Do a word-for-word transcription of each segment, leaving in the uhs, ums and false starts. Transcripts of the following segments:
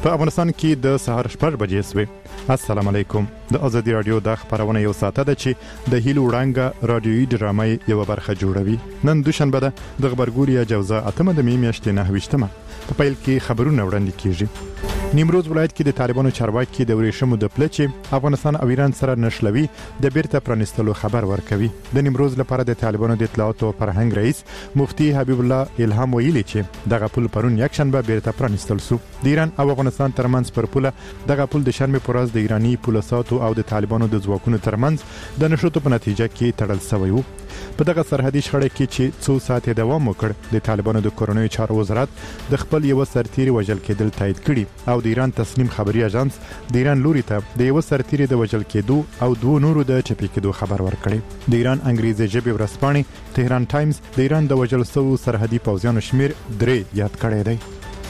په افغانستان کې د سهار شپږ بجې سوې. السلام علیکم. د ازادي رادیو د خبرونه یو ساعته ده چې د هیلو وړانګه رادیويي ډرامې یو برخه جوړوي. نن دوشنبه ده د خبرګوري جوزا اتمه د می میاشتې نه ویشتمه. په پیل کې خبرونه وړاندې کیږي. نیمروز ولایت کې د طالبانو چارواکي د ورېښمو د پلچې افغانستان او ایران سره نښلوي د بیرته پرانستلو خبر ورکوي. د نیمروز لپاره د طالبانو د اطلاعات او فرهنګ رئیس مفتي حبیب الله الهام ویلي چې دغه پل پرون یک شنبه بیرته پرانستل سو. د ایران او افغانستان ترمنځ پر پوله دغه پل د شنبه پر ورځ د ایرانی پولیساتو او د طالبانو د ځواکونو ترمنځ د نشوتو په نتیجه کې تړل شوی وو. په دغه سرحدي شخړه کې چې څو ساعت دوام وکړ د طالبانو د کورونی چارو وزارت د خپل یو سرتیری وژل کېدل تایید کړي او د ایران تسنیم خبري اژانس د ایران لوري ته د یو سرتیری د وژل کېدو او دوه نورو د چپی کېدو خبر ورکړي. د ایران انګریزي ژبې ورځپاڼې تهران ټایمز د ایران د وژل شوو سرحدي پوځیانو شمیر درې یاد کړی دی.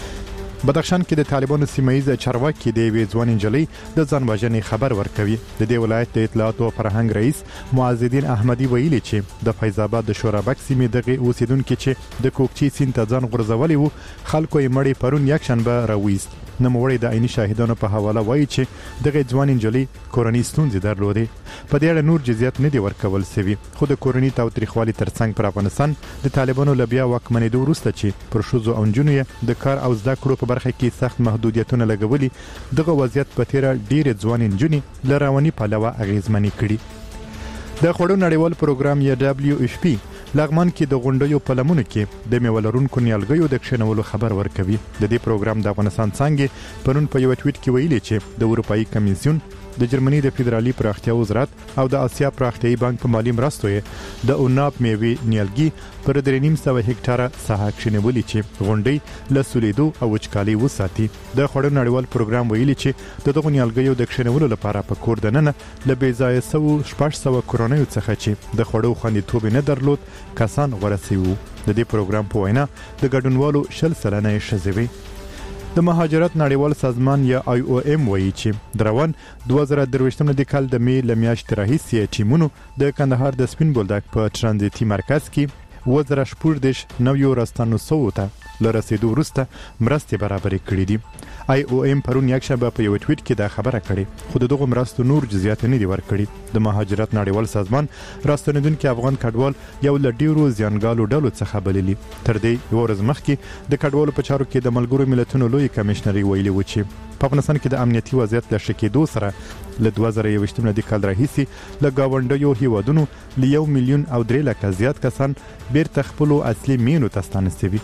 بدخشان کې د طالبانو سیمایي چارواکي د وی ځوان انجلۍ د ځان وژنې خبر ورکوي. د دې ولایت د اطلاعات او فرهنګ رئیس معز الدین احمدي ویلي چې د فیض آباد د شورابک سیمې دغه اوسیدونکو چې د کوکچي سیند ته ځان غورځولي وو خلکو یې مړی پرون یک شنبه راويست. نوموړی د عیني شاهدانو په حواله وایي چې دغه ځوان انجلۍ کورنۍ ستونزې درلودې. په دې اړه نور جزئیات نه دی ورکول شوی خو د کورنۍ تاوتریخوالي ترڅنګ پر افغانستان د طالبانو لبیا واکمنېدو وروسته چې پر شوزو او جنونو د کار او زده کړو په برخه کې سخت محدودیتونه لګولي دغه وضعیت په تیر ډیر ځوان انجونې لرواني پلوه اغیزمنې کړي. د خوړو نړیوال پروګرام یا دبليو اف پی لغمان کې د غونډیو په لمنو کې د میولرونکو نیالګیو د کښینولو خبر ورکوي. د دې پروګرام د افغانستان څنګه پرون په یو ټویټ کې ویلي چې د اروپאי کمیسیون د جرمني د فدرالي پراختیا وزارت او د اسیا پراختیایي بانک په مالی مرستو یې د اوناپ میوي نیالګي پر درې نیم سوه هکټاره ساحه کښینولې چې غونډۍ له سولیدو او وچکالۍ وساتي. د خوړو نړیوال پروګرام ویلي چې د دغو نیالګیو د کښینولو لپاره په کور دننه له بې ځایه سوو شپږ سوه کورنیو څخه چې د خوړو خوندیتوب نه درلود کسان غوره شوي وو. د دې پروګرام په وینا د ګډونوالو شل سلنه یې ښځې وې. د مهاجرت نړیوال سازمان یا آی او ایم وایي چې دروان دوه زره درویشتم د کال د می لمیاشتې راهیسې ټیمونو د کندهار د سپین بولدک په ترانزیتي مرکز کې اووه زره شپږ دېرش نویو راستنو سوو ته له رسېدو وروسته مرستې برابرې کړې دي. آی او ایم پرون یک شنبه په یو ټویټ کې دا خبره کړې خو دغه مرستو نور جزئیات نه دي ورکړي. د مهاجرت نړیوال سازمان راستنیدونکو افغان کډوال یو له ډیرو زیانګالو ډلو څخه بللي. تر دې یو ورځ مخکې د کډوالو په چارو کې د ملګرو ملتونو لوی کمشنري ویلي و چې په افغانستان کې د امنیتي وضعیت له ښه کېدو سره له دوه زره یوویشتم د کال راهیسې له ګاونډیو هیوادونو له یو میلیون او درې لکه زیات کسان بیرته خپلو اصلي مینو ته ستانه شوي.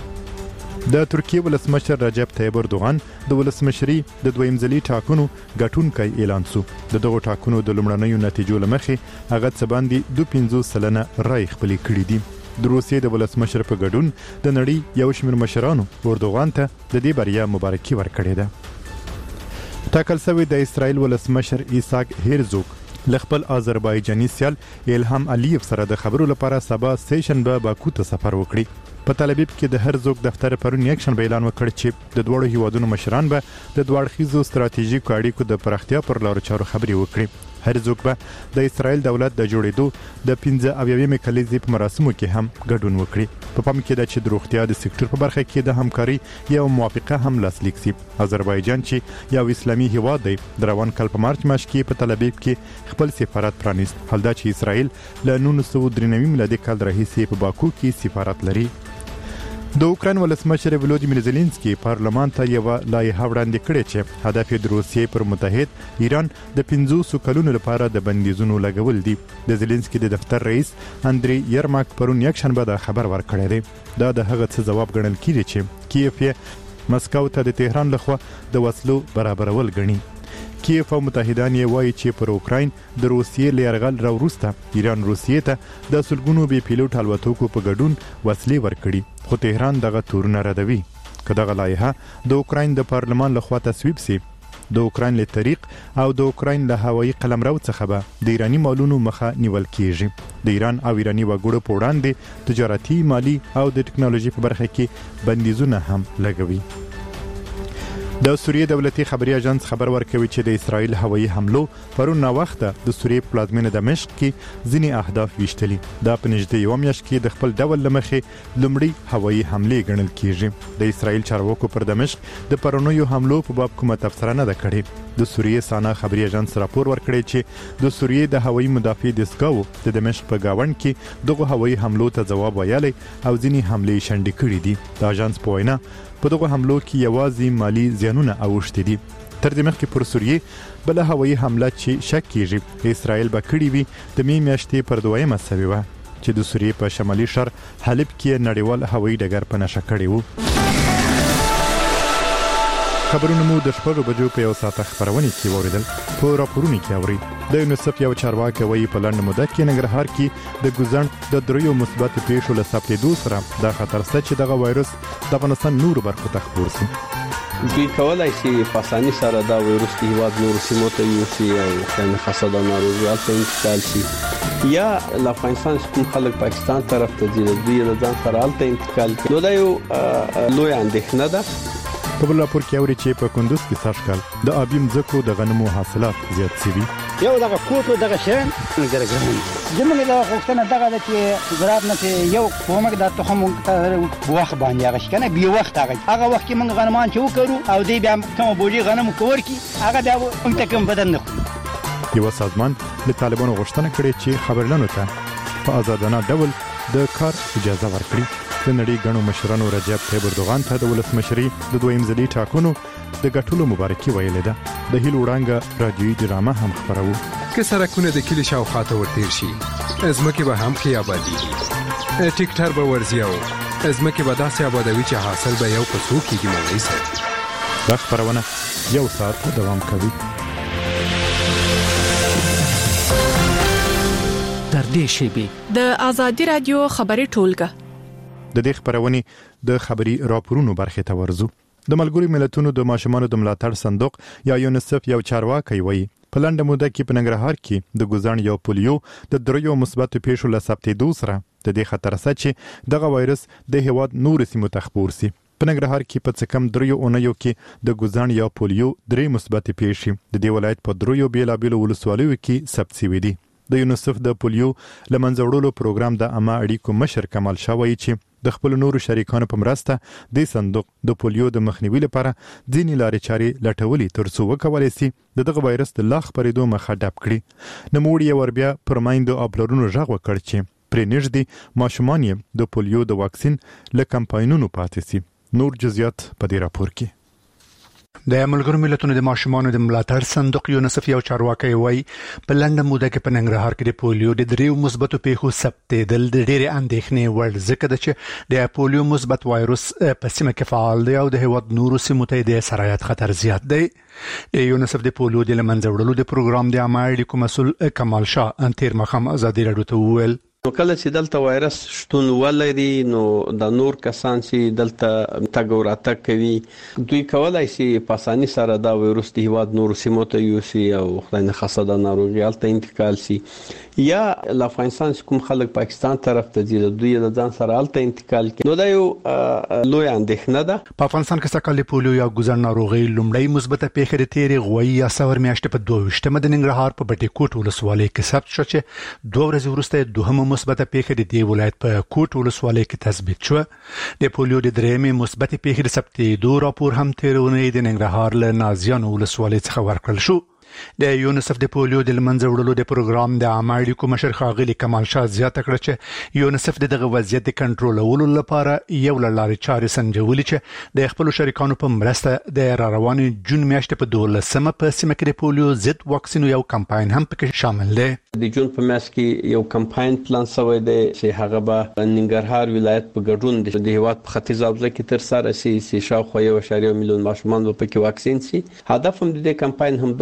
د ترکیه ولسمشر رجب طیب اردوغان د ولسمشري د دویم ځلي ټاکنو ګټونکی اعلان شو. د دغو ټاکنو د لومړنیو نتیجو له مخې هغه څه باندې دوه پنځوس سلنه رای خپلې کړي دي. د روسیې د ولسمشر په ګډون د نړۍ یو شمېر مشرانو اردوغان ته د دې بریا مبارکي ورکړې ده. ټاکل شوی د اسرائیل ولسمشر ایساک هرزوګ له خپل آذربایجاني سیال الهام الیف سره د خبرو لپاره سبا سه شنبه باکو ته سفر وکړي. په تل ابیب کې د هرزوګ دفتر پرون یک شنبه اعلان وکړ چې د دوړو هیوادونو مشران به د دوړخیزو ستراتیژیکو اړیکو د پراختیا پر لارو چارو خبرې وکړي. هرزوګ به د اسرائیل دولت د جوړېدو د پنځه اویاومې کلیزې په مراسمو کې هم ګډون وکړي. په پام کې ده چې د روغتیا د سکتور په برخه کې د همکاري یو موافقه هم لاسلیک شي. آذربایجان چې یو اسلامي هیواد دی د روان کال په مارچ میاشت کې په تل ابیب کې خپل سفارت پرانیست. حال دا چې اسرائیل له نولس سوه درې نوي میلادي کال راهیسې په باکو کې سفارت لري. د اوکراین ولسمشر ولودیمیر زيلنسکي پارلمان ته یو لایحه وړاندې کړې چې هدف یې د روسیې پر متحد ایران د پنځوس کلونو لپاره د بندیزونو لګول دي. د زيلنسکي د دفتر رئیس اندري یرماک پرون یک شنبه دا خبر ورکړی دی. دا د هغه څه جواب ګڼل کیږي چې کیف یې مسکو ته د تهران لخوا د وسلو برابرول ګڼي. کیف او متحدان یې وایي چې پر اوکراین د روسیې له یرغل راوروسته ایران روسیې ته د سلګونو بې پیلوټ الوتکو په ګډون وسلې ورکړي خو تهران دغه تورونه ردوي. که دغه لایحه د اوکراین د پارلمان لخوا تصویب سي د اوکراین له طریق او د اوکراین له هوایي قلمرو څخه به د ایرانی مالونو مخه نیول کیږي. د ایران او ایرانی وګړو په وړاندې تجارتي، مالی او د ټکنالوژي په برخه کې بندیزونه هم لګوي. د سوریې دولتي خبري اژانس خبر ورکوي چې د اسرایل هوایي حملو پرون نو وخت د سوریې پلازمینه دمشق کې ځینی اهداف ویشتلي دا په نږدې یو میاشت کې د خپل ډول لمخې لومړی هوایي حمله ګڼل کیږي د اسرایل چارواکو پر دمشق د پرونیو حملو په باب کومه تبصره نه ده کړې د سوریې سانا خبري اژانس راپور ورکړی چې د سوریې د هوایي مدافع دستګاو د دمشق په گاوند کې دغه هوایي حملو ته جواب ویلي او ځینی حملې شنډې کړې دي د اژانس په وینا په دغه حملو کې یوازې مالی زیانونه اوښتي دي تر دې مخکې پر سوریې بل هوایي حمله چې شک کیږي اسرائیل به کړې وي د می میاشتې پر دویمه سوي و چې د سوریې په شمالي شهر حلب کې نړیوال هوایي ډګر په نشه کړی وو خبرونه مو د شپږ بجو په یو ساعت خبرونه کې وریدل په راپورونو کې اوري د یونیسف یو چارواکي وایي په لنډ موده کې ننګرهار کې د ګوزن د دریو مثبت پیښو له ثبتېدو سره د خطر څخه چې دغه وایرس د افغانستان نور برخو ته خپور شي دوی کولای شي په اسانۍ سره دا وایرس د هیواد نور سیمو ته یوسي او څنګه خاصه د ناروغي ته انتقال شي یا ل افغانستان کوم خلک پاکستان طرف ته ځي دوی له ځان سره الته انتقال کوي نو دا یو لوی اندېښنه ده په بل راپور کې اوري چې په کندوز کې ساشکال د ابیم زکو د غنمو حاصلات زیات شوي یو دغه کوټو دغه شین ګرګرن زموږ د وختونه دغه د چې زراعت نه یو کومک د تخم وخت باندې هغه کنه بي وخت هغه هغه وخت کې موږ غنمان چې وکړو او دی بیا کوم بوجي غنم کور کی هغه بیا موږ کوم بدن نه یو سازمان د طالبانو غوښتنه کړې چې خبرلنو ته په آزادانه ډول د کار اجازه ورکړي د نړۍ غنو مشرانو رجب طيب اردوغان ته د ولسمشري د دویم ځلي ټاکنو د ګټلو مبارکي ویلې ده د هیل وړانګه رادیوي ډرامه هم خبرو که سرکونه د کلی شاوخواته ورتیر شي ازمکه به هم خیابادي ټیکټر به ورزیاو ازمکه به داسې آبادوي چې حاصل به یو پسو کېږي مولوي صاحب دا خبرونه یو ساعت دوام کوي تر دې شی د ازادي رادیو خبري ټولګه د دې خبرونه د خبري راپورونو برخه ته ورزو د ملګری ملتونو د ماشومانو د ملاتړ صندوق یا یونیسف یو چارواکي وایي په لنډه موده کې په ننګرهار کې د ګوزن یو پولیو د دریو مثبت پیښو له ثبتېدو سره د دې خطر څخه چې دغه وایرس د هیواد نور سیمو ته خپور شي په ننګرهار کې په څه کم دریو اونیو کې د ګوزن یو پولیو درې مثبت پیښې د دې ولایت په دریو بیلابیلو ولسوالیو کې ثبت شوي دي د یونیسف د پولیو لمنځه وړلو پروګرام د عامه اړیکو مشر کمال شاه وایي چې د خپل نورو شریکانو په مرسته د صندوق د پولیو د مخنیوي لپاره ځینې لارې چارې لټولې ترڅو وکولای شي دغه وایرس د لاخ پرېدو مخه ډب کړي نموړي وربیا پر مایندو خپلونو ژغ وکړ چې پرې نږدې ماشومان یې د پولیو د واکسین له کمپاینونو پاتې شي نور جزئیات په دې راپور کې د ملګرو ملتونو د ماشومانو د ملاتړ صندوق یونیسف یو چارواکي وایي په لنډه موده کې په ننګرهار کې د پولیو د دریو مثبتو پیښو ثبتېدل د ډېرې اندېښنې وړ ځکه ده چې د پولیو مثبت وایروس په سیمه کې فعال دی او د هیواد نورو سیمو ته د سرایت خطر زیات دی د یونیسف د پولیو د لمنځه وړلو د پروګرام د عامه اړیکو مسؤل کمال شاه تیر مخام ازادي رادیو ته وویل نو کله چې دلته وایرس شتون ولري نو د نور کسان چې دلته تګ راتګ کوي دوی کولای شي په اسانۍ سره دا وایرس د هیواد نور سیمو ته یوسي او خدای نه خاصه د ناروغي ته انتقال شي یا ل افغانستان کوم خلک پاکستان طرف ته ځي دوی له ځان سره الته انتقال کوي نو دا یو لوی اندېښنه ده په افغانستان کې سکهال پولیو یا ګوزن ناروغي لومړی مثبت پیښه د تیرې غوي یا سور میاشتې په دوه ویشتمه د ننګرهار په بټي کوټ ولسوالۍ کې ثبت شو چې دوه ورځې وروسته دوهمه مثبت پیښه د دې ولایت په کوټ ولسوالۍ کې تثبیت شو د پولیو د درېمې مثبت پیښې د ثبتېدو راپور هم تیرونی د ننګرهار له نازیانو ولسوالۍ څخه ورکړل شو د یونیسف د پولیو د لمنځه وړلو د پروګرام د عامه اړیکو مشر ښاغلي کمال شاه زیاته کړه چې یونیسف دغه وضعیت د کنټرولولو لپاره یو لارې چارې سنجولې چې د خپل شریکانو په مرسته د را روانې جون میاشتې په دولسمه په سیمه کې د پولیو ضد واکسینو یو کمپاین هم پکې شامل دی د جون په میاشت کې یو کمپاین پلان شوی دی چې هغه به ننګرهار ولایت په ګډون د هیواد په ختیځ او ځکه تر سره سي سي شاوخوا یو اشاریه میلیون ماشومان په کې واکسین شي هدف هم د کمپاین هم دا دی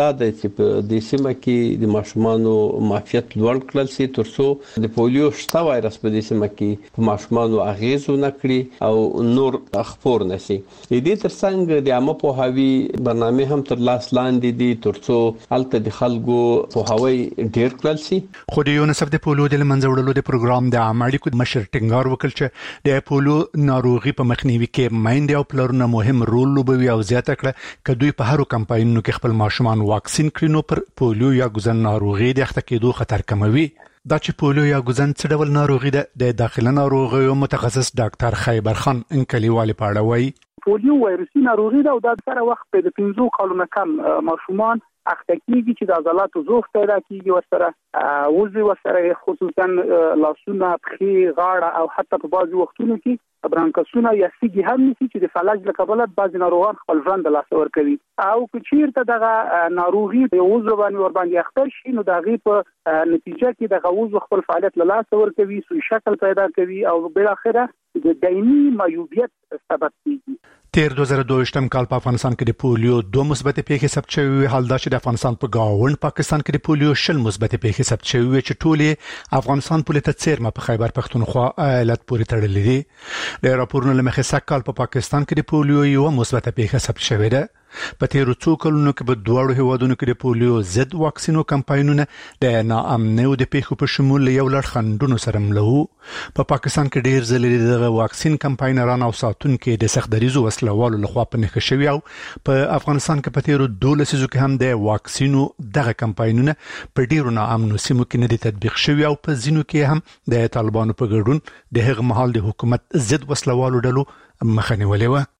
چې په دې سیمه کې د ماشومانو معافیت لوړ کړل شي ترڅو د پولیو شته وایرس په دې سیمه کې په ماشومانو اغیز ونکړي او نور خپور نشي. دې ترڅنګ د عامه پوهاوی برنامه هم تر لاس لاندې دي ترڅو الته د خلکو پوهاوی ډیر کړل شي. خو د یونیسف د پولیو د منځ وړلو د پروګرام د عملي کو مشر ټینګار وکړ چې د پولیو ناروغي په مخنیوي کې مایند او پلرونه مهم رول لوبوي او زیاته کړه کدوې په هرو کمپاینونو کې خپل ماشومان واکسین کړي نو پر پولیو یا ګوزن ناروغي د اخته کېدو خطر کموي. دا چې پولیو یا ګوزن څه ډول ناروغي ده د داخله ناروغیو متخصص ډاکټر خیبر خان انکلیوالي پاړه وایي. پولیو وایرسي ناروغي ده او دا سره وخت په پنځو کالونو کم ماشومان اخته کیږي چې د عضلاتو ضعف پیدا کیږي ورسره وزي ورسره خصوصا لاسونه پښې غاړه او حتی په بعضي وختونو کې برانکسونه یا سیګي هم نشي چې د فلج له کبله بعضي ناروغان خپل ژوند له لاسه ورکوي او که چیرته دغه ناروغي یو وزو باندې ور باندې اخته شي نو دغه په نتیجه کې دغه وزو خپل فعالیت له لاسه ورکوي سوی شکل پیدا کوي او بل اخره د دایمي معیوبیت سبب کیږي. تیر دوه زره دوه کال په افغانستان کې د پولیو دوه مثبت پیښې ثبت شوې، حال دا چې د افغانستان په گاوند پاکستان کې د پولیو شل مثبت پیښې ثبت شوې چې ټولې افغانستان په لته څیرمه په خیبر پښتونخوا ایالت پورې تړلې دي. د راپورونو لمخې سکهال په پاکستان کې د پولیو یو مثبت پیښه ثبت شوې ده. په تیرو څو کلونو کې په دواړو هیوادونو کې د پولیو ضد واکسینو کمپاینونه د ناامنۍ د پیښو په شمول یو لړ خنډونو سره ملو. په پاکستان کې ډیر ځلې د واکسین کمپاینران او ساتونکو د سختدریزو وسلوالو لخوا په نښه شوی او په افغانستان کې په تیرو دوه لسیزو کې هم د واکسینو دغه کمپاینونه په ډیرو ناامنو سیمو کې نه دي تطبیق شوی او په ځینو کې هم د طالبانو په ګډون د هغه مهال د حکومت ضد وسلوالو ډلو مخه نیولې و.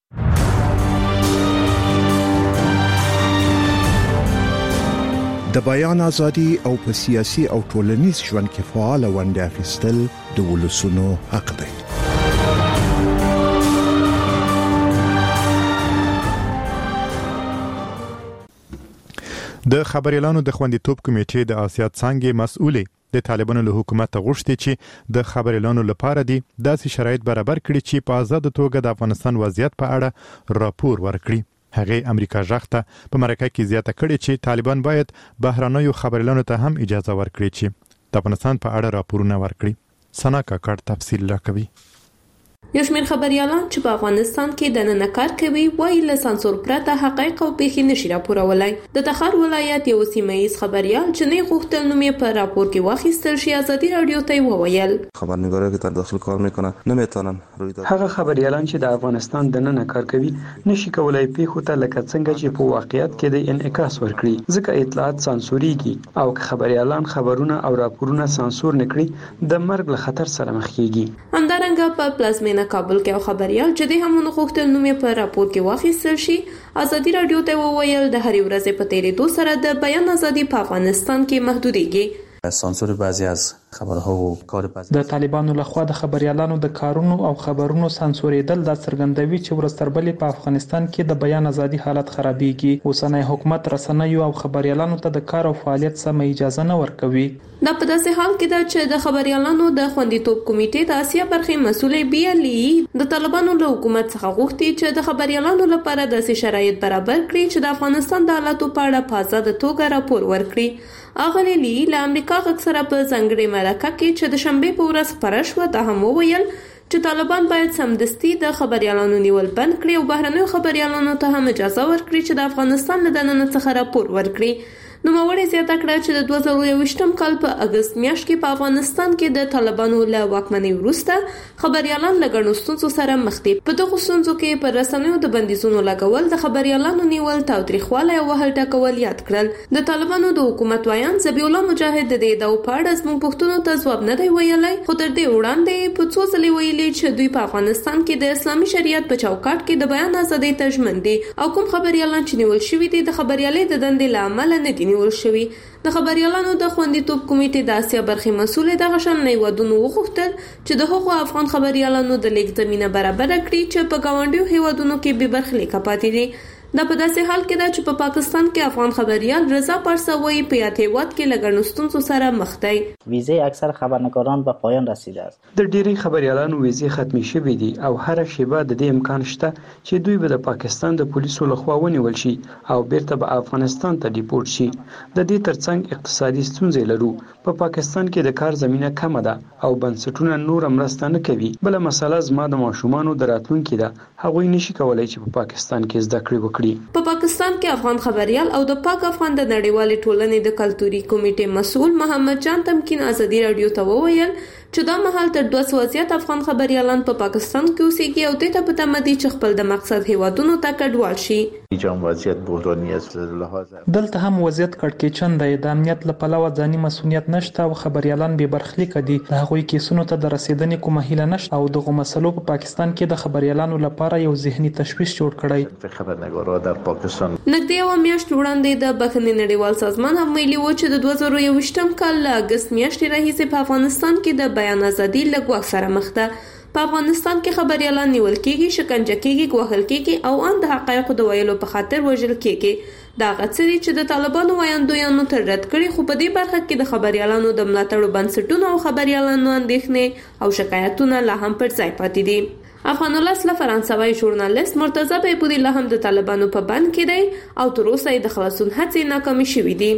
د بیان ازادي او په سیاسي او ټولنیز ژوند کې فعال ونډه اخیستل د ولسونو حق دی. د خبريالانو د خوندیتوب کمیټې د آسیا څنګه مسؤلې د طالبانو له حکومت غوښتي چې د خبريالانو لپاره دي داسې شرایط برابر کړي چې په آزاد توګه د افغانستان وضعیت په اړه راپور ورکړي. هغه امریکا ژغته په مرکه کې زیاته کړې چې طالبان باید بهرانيو خبريالانو ته هم اجازه ورکړي چې د افغانستان په اړه راپورونه ورکړي. سنا کاکړ تفصیل راکوي. یو شمېر خبريالان چې په افغانستان کې د نن کار کوي وایي له سانسور پرته حقایق او پیښې نشي راپورولای. د تخار ولایت یو سیمایي خبريال چې نه غوښتل نو مې په راپور کې واخیستل شي ازادي رادیو ته وویل. خبرنگاری که در داخل کار میکنن نمیتونن روی داد. هغه خبريالان چې د افغانستان د نن کار کوي نشي کولای پیښو ته لکه څنګه چې په واقعیت کې د انعکاس ورکړي ځکه اطلاعات سانسوريږي او که خبريالان خبرونه او راپورونه سانسور نکړي د مرګ له خطر سره مخ کیږي. همدارنګه په پلازمینه کابل کې خبريال چې د همونو غوښتل نو مې په راپور کې واخیستل شي ازادي رادیو ته وویل د هرې ورځې په تیریدو سره د بیان ازادي په افغانستان کې محدودېږي. سانسور بعضی از خبرها و کار بعضی د طالبانو لخوا د خبريالانو د کارونو او خبرونو سانسورېدل د څرګندوي چې ورستربلې په افغانستان کې د بیان ازادي حالت خرابېږي. اوسنۍ حکومت رسنیو او خبريالانو ته د کار او فعالیت سم اجازه نه ورکوي. دا په داسې حال کې ده چې د خبريالانو د خوندیتوب کمیټې د آسیا برخې مسولې بیالي د طالبانو له حکومت څخه غوښتي چې د خبريالانو لپاره داسې شرایط برابر کړي چې د افغانستان د حالاتو په اړه په آزاده توګه راپور ورکړي. اغلی لی له امریکا غږ سره په ځنګړې مرکه کې چې د شنبې په ورځ خپره شوه دا هم وویل چې طالبان باید سمدستي د خبريالانو نیول بند کړي او بهرنیو خبريالانو ته هم اجازه ورکړي چې د افغانستان له دننه څخه راپور ورکړي. نو موري زیاته کړه چې د دوه زره یوویشتم کال په اگست میاشت کې په افغانستان کې د طالبانو له واکمنۍ وروسته خبريالان له ګڼو ستونزو سره مخ دي. په دغو ستونزو کې په رسنیو د بندیزونو لګول، د خبريالانو نیول، تاوتریخوالی او وهل ټکول یاد کړل. د طالبانو د حکومت وایان ذبیح الله مجاهد د دې ادعاو په اړه زموږ پوښتنو ته ځواب نه دی ویلی، خو تر دې وړاندې په څو ځلې ویلي چې دوی په افغانستان کې د اسلامي شریعت په چوکاټ کې د بیان ازادۍ ته ژمن دي او کوم خبريالان چې نیول شوي دي د خبريالۍ د دندې له امله نه دي نیول شوي. د خبريالانو د خوندیتوب کمیټې د آسیا برخې مسولې د غشن نیودونو وغوښتل چې د هغو افغان خبريالانو د لیک زمينه برابر کړي چې په گاونډیو هیوادونو کې به برخلیک پاتې دي. دا په داسې حال کې ده چې په پاکستان کې افغان خبريال رضا پارساوی په یاد هیواد کې لګڼو ستونزو سره مخ دی. ویزه اکثر خبرنگاران به پایان رسیده است. د ډیری خبريالانو ویزې ختمي شوې دي او هر شیبه د دې امکان شته چې دوی به د پاکستان د پولیسو لخوا ونیول شي او بیرته به افغانستان ته ډیپورت شي. د دې ترڅنګ اقتصادي ستونزې لرو. په پاکستان کې د کار زمينه کم ده او بنسټونه نور مرسته نه کوي. بل مسله زما د ماشومانو د راتلونکي ده. هغوی نشي کولای چې په پاکستان کې زده کړې وکړي. په پاکستان کې افغان خبريال او د پاک افغان د نړیوالې ټولنې د کلتوري کمیټې مسؤل محمد جان تمکین ازادي رادیو ته وویل چې دا مهال تر دوه سوه زیات افغان خبريالان په پاکستان کې اوسېږي او دې ته په تمه دي چې خپل د مقصد هیوادونو ته کډوال شي. وضعیت بحرانی است. دلته هم وضعیت کړکېچن دی. د امنیت له پلوه ځاني مسؤلیت نشته او خبريالان به برخلیک دي. د هغوی کیسونو ته د رسیدنې کومه هیله نشته او دغه مسلو په پاکستان کې د خبريالانو لپاره یو ذهني تشویش جوړ کړی. خبرنگاران در پاکستان نږدې یوه میاشت وړاندې د بخښنې نړیوال سازمان هم ویلي و چې د دوه زره یوویشتم کال له اګست میاشتې راهیسې په افغانستان کې د بیان ازادي له ګواښ سره مخ ده. په افغانستان کې خبريالان نیول کېږي، شکنجه کېږي، ګواښل کېږي او ان د حقایقو د ویلو په خاطر وژل کېږي. دا هغه څه دي چې د طالبانو ویاندویانو تر رد کړي، خو په دې برخه کې د خبريالانو د ملاتړو بنسټونو او خبريالانو اندېښنې او شکایتونه لا هم پر ځای پاتې دي. افغان ولس له فرانسوي ژورنالیست مرتضی بیپوري لا هم د طالبانو په بند کې دی او تر اوسه یې د خلاصون هڅې ناکامې شوې دي.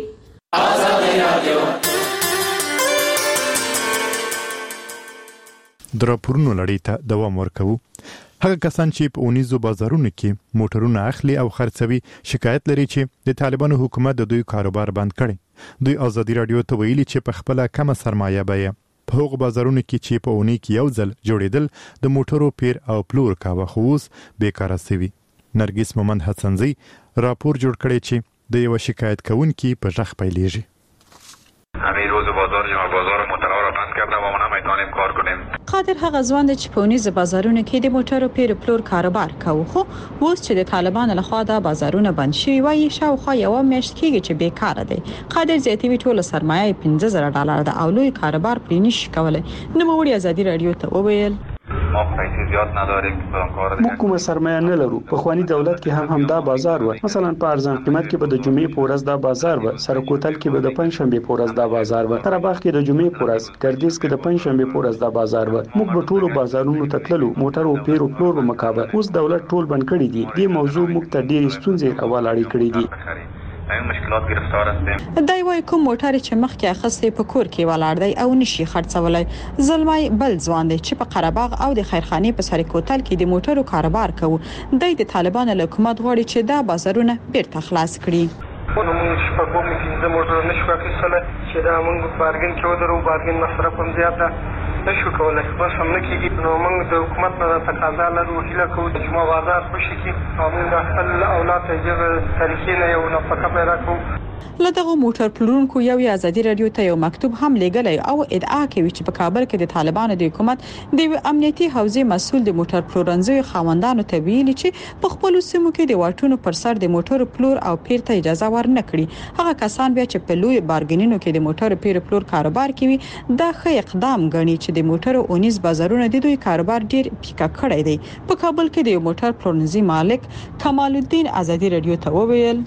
د راپورونو لړۍ ته دوام ورکوو. هغه کسان چې په اونیزو بازارونو کې موټرونه اخلي او خرڅوي شکایت لري چې د طالبانو حکومت د دوی کاروبار بند کړي. دوی ازادي رادیو ته ویلي چې په خپله کمه سرمایه بیه په هغو بازارونو کې چې په اونۍ کې یو ځل جوړېدل د موټرو پیر او پلور کاوه خو اوس بیکاره سوي. نرګس مومند حسنزي راپور جوړ کړی چې د یو شکایت کوونکي په ژغ پیلېږي. همین روز بازار جمعه بازار موترها را بند کرده و ما نمیتونیم کار کنیم. قادر هغه ځوان چې په اونیز بازارونو کې د موټرو پیر پلور کاروبار کوي خو اوس چې د طالبانو لخوا د بازارونه بند شي وایي شاوخوا یو میاشت کېږي چې بیکاره دی. قادر زیاتوي ټول سرمایه پنځه زره ډالر ده او لوی کاروبار پرې نشي کولای. نوموړي ازادي رادیو ته وویل ما پیسې زیات نداریم که کار موږ کومه سرمایه نه لرو. په خواني دولت کې هم همدا بازار و. مثلا په ارزان قیمت کې به د جمعې په ورځ دا بازار و. سرکوتل کې به د پنځشنبه په ورځ دا بازار و. تراباغ کې د جمعې په ورځ، ګردیز کې د پنځشنبه په ورځ دا بازار و. موږ په ټولو بازارونو ته تللو، موټر او پیر او پلور به مکابه. اوس دولت ټول بند کړی دی. دې موضوع موږ ته ډېرې ستونزې حواله کړې دي. این مشکلات گرفتار هستیم. دای وای کوم موټر چې مخکې اخستې په کور کې ولاړ دی او نشي خرڅولای. زلمای بل ځوان دی چې په قرهباغ او د خیرخانه په سر کوتل کې د موټرو کاروبار کوي. د طالبانو حکومت غواړي چې دا بازارونه بیرته خلاص کړي. نو موږ په کوم کې د موټر نشو اخیستل چې دا موږ بارګین کې ودرو بارګین مصرف هم زیاته نشو کولای. بس هم نه کېږي. نو موږ د حکومت نه تقاضا لرو هیله کوو چې ما بازار خوشي کړي او موږ خپل اولاد ته یې تاریخي نه یو نفقه پیدا کوو. لدغه موټر پلورونکو یو ازادي رادیو ته یو مکتوب هم لګلای او ادعا کوي چې په کابل کې د طالبانو د حکومت د امنیتي حوزې مسول د موټر پلورنځي خاوندانو ته ویلي چې په خپل سیمو کې د واټونو پر سر د موټر پلور او پیر ته اجازه ورنه کړي. هغه کسان بیا چې په لوی بارګینونو کې د موټر پیر پلور کاروبار کوي دا ښه اقدام ګڼي چې د موټر اونیز بازارونه د دوی کاروبار ډیر پیکا کړی دی. په کابل کې د موټر پلورنځي مالک کمال الدین ازادي رادیو ته وویل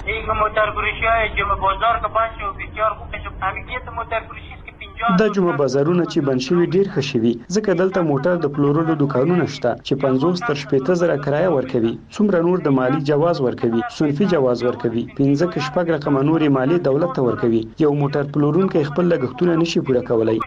د جمعه بازارونه چې بند شوي ډیر ښه شوي ځکه دلته موټر د پلورلو دکانونه شته چې پنځوس تر شپږ زره کرایه ورکوي. څومره نور د مالی جواز ورکوي، صنفي جواز ورکوي، پنځه کې شپږ رقم نورې مالی دولت ته ورکوي. یو موټر پلورونکی خپل لګښتونه نشي پوره کولای.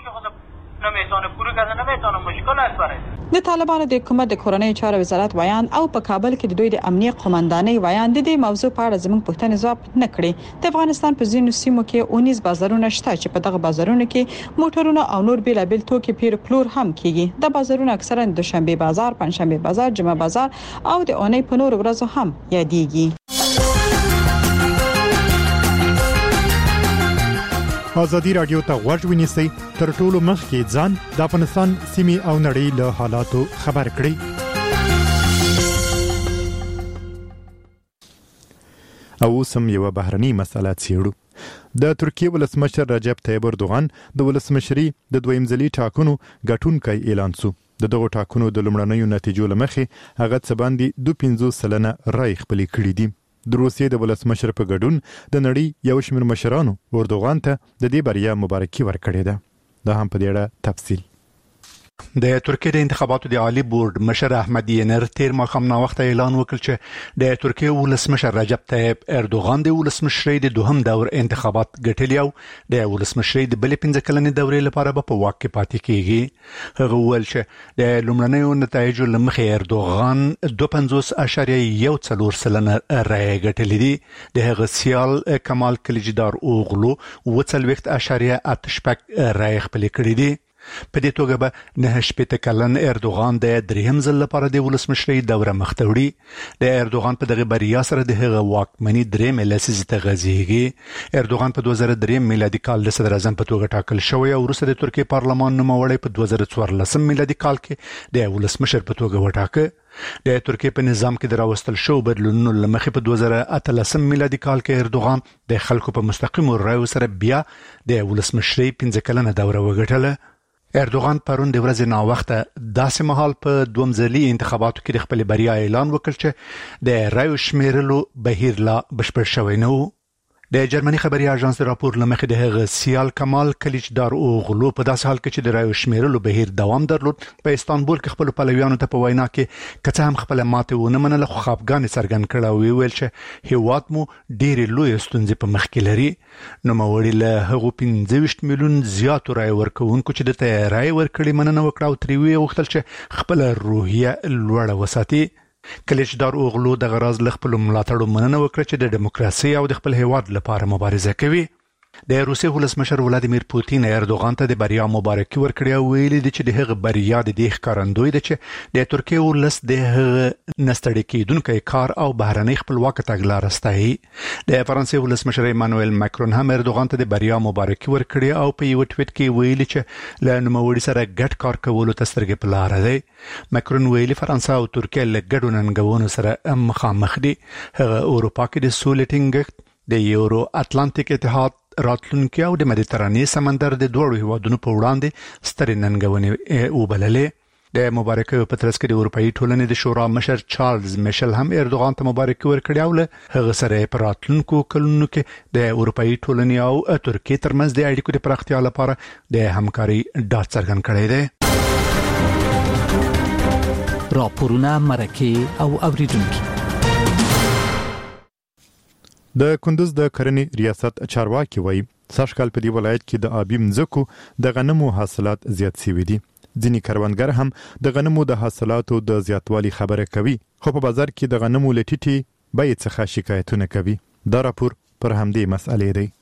د طالبانو د حکومت د کورنۍ چارو وزارت ویان او په کابل کې د دوی د امنیت قومندانۍ ویان د دې موضوع په اړه زموږ پوښتنې ځواب نه کړي. د افغانستان په ځینو سیمو کې اونیز بازارونه شته چې په دغه بازارونو کې موټرونه او نور بیلابل توکي پیر پلور هم کیږي. د بازارونو اکثرا د شنبه بازار، پنځشنبه بازار، جمعه بازار او د اونۍ په نور ورځو هم یادېږي. ازادي رادیو ته غوږ ونیسئ تر ټولو مخکې ځان د افغانستان سیمې او نړۍ له حالاتو خبر کړئ. او سم یو بهرني مسله څېړو. د ترکیه ولسمشر رجب طیب اردوغان د ولسمشري د دویم ځلي ټاکنو ګټونکی اعلان شو. د دغو ټاکنو د لومړنیو نتیجو له مخې هغه څه باندې دوه پنځوس سلنه رای خپلې کړې دي. د روسیې د ولسمشر په ګډون د نړۍ یو شمېر مشرانو اردوغان ته د دې بریا مبارکي ورکړې ده. دا هم په دې اړه تفصیل. د ترکیه د انتخاباتو د عالی بورډ مشر احمد ینر تیر ماښام ناوخته اعلان وکړ چې د ترکیه ولسمشر رجب طیب اردوغان د ولسمشرۍ د دوهم دور انتخابات ګټلي او د ولسمشرۍ د بلې پنځه کلنې دورې لپاره به په واک کې پاتې کیږي. هغه وویل چې د لومړنیو نتایجو له مخې اردوغان دوه پنځوس اعشاریه یو څلور سلنه رایې ګټلې دي. د هغه سیال کمال کلیجدار اوغلو اوه څلوېښت اعشاریه اته شپږ رایې خپلې کړې دي. په دې توګه به نه شپېته کلن اردوغان د دریم ځل لپاره د ولسمشرۍ دوره مخته وړي. د اردوغان په دغه بریا سره د هغه واکمني درېیمې لسیزې ته غځېږي. اردوغان په دوه زره درې میلادي کال د صدر اعظم په توګه ټاکل شوی او وروسته د ترکیې پارلمان نوموړی په دوه زره څوارلسم میلادي کال کې د ولسمشر په توګه وټاکه. د ترکیې په نظام کې د راوستل شو بدلونونو له مخې په دوه زره اتلسم میلادي کال کې اردوغان د خلکو په مستقیمو رایو سره بیا د ولسمشرۍ پنځه کلنه دوره وګټله. اردوغان پرون د ورځې ناوخته داسې مهال په دوم ځلي انتخاباتو کې د خپل بریا اعلان وکړ چې د رایو شمیرلو بهیر لا بشپړ شوی نه و. د جرمني خبري اژانس راپور لمخې د هغه سیال کمال کلیجدار اوغلو په داسې حال کې چې د رایو شمیرلو بهیر دوام درلود په استانبول کې خپل پلویانو ته په وینا کې کڅه هم خپل ماته ونه منله خو خپګان څرګند کړ او ویل چې هیواد مو ډېرې لوی ستونزې په مخ کې لري. نو موړي له هغه پنځه ویشت میلیون زیاتو رای ورکوونکو چې د رای ورکړې مننه وکړه او تریوي وختل چې خپل روحیه لوړه وساتي. کلیجدار اوغلو د غراز ل خپل ملاتړو مننه وکړه چې د دیموکراسي او د خپل هیواد لپاره مبارزه کوي. د روسیې ولسمشر ولادیمیر پوتین اردوغان ته د بریا مبارکي ورکړه او ویلي دی چې د هغه بریا د دې ښکارندوی دی چې د ترکیې ولس د هغه نستړی کېدونکي کار او بهرنۍ خپلواکۍ تګلاره ستایي. د فرانسې ولسمشر ایمانوئل ماکرون هم اردوغان ته د بریا مبارکي ورکړه او په یو ټویټ کې ویلي چې له نوموړي سره ګډ کار کولو ته سترګې په لاره دی. ماکرون ویلي فرانسه او ترکیه له ګډو ننګونو سره مخامخ دي. هغه اروپا کې د سولې ټینګښت د یورو اتلانتیک اتحاد راتلونکي او د مدیترانې سمندر د دوړو هیوادونو په وړاندې سترې ننګونې وبللې. د مبارکۍ په ترڅ کې د اروپאי ټولنې د شورا مشر چارلز میشل هم اردوغان ته مبارکي ورکړه او له هغه سره په راتلونکو کلونو کې د اروپאי ټولنې او ترکیې ترمنځ د اړیکو د پراختیا لپاره د همکاري ډاډ څرګند کړی دی. راپورونه مرکه او اوریدونکو. د کندوز د کرنې ریاست چارواکي وایي سږکال په دې ولایت کې د آبي مځکو د غنمو حاصلات زیات شوي دي. ځینې کروندګر هم د غنمو د حاصلاتو د زیاتوالي خبره کوي خو په بازار کې د غنمو له ټیټې بیې څخه شکایتونه کوي. دا راپور پر همدې مسئلې دی.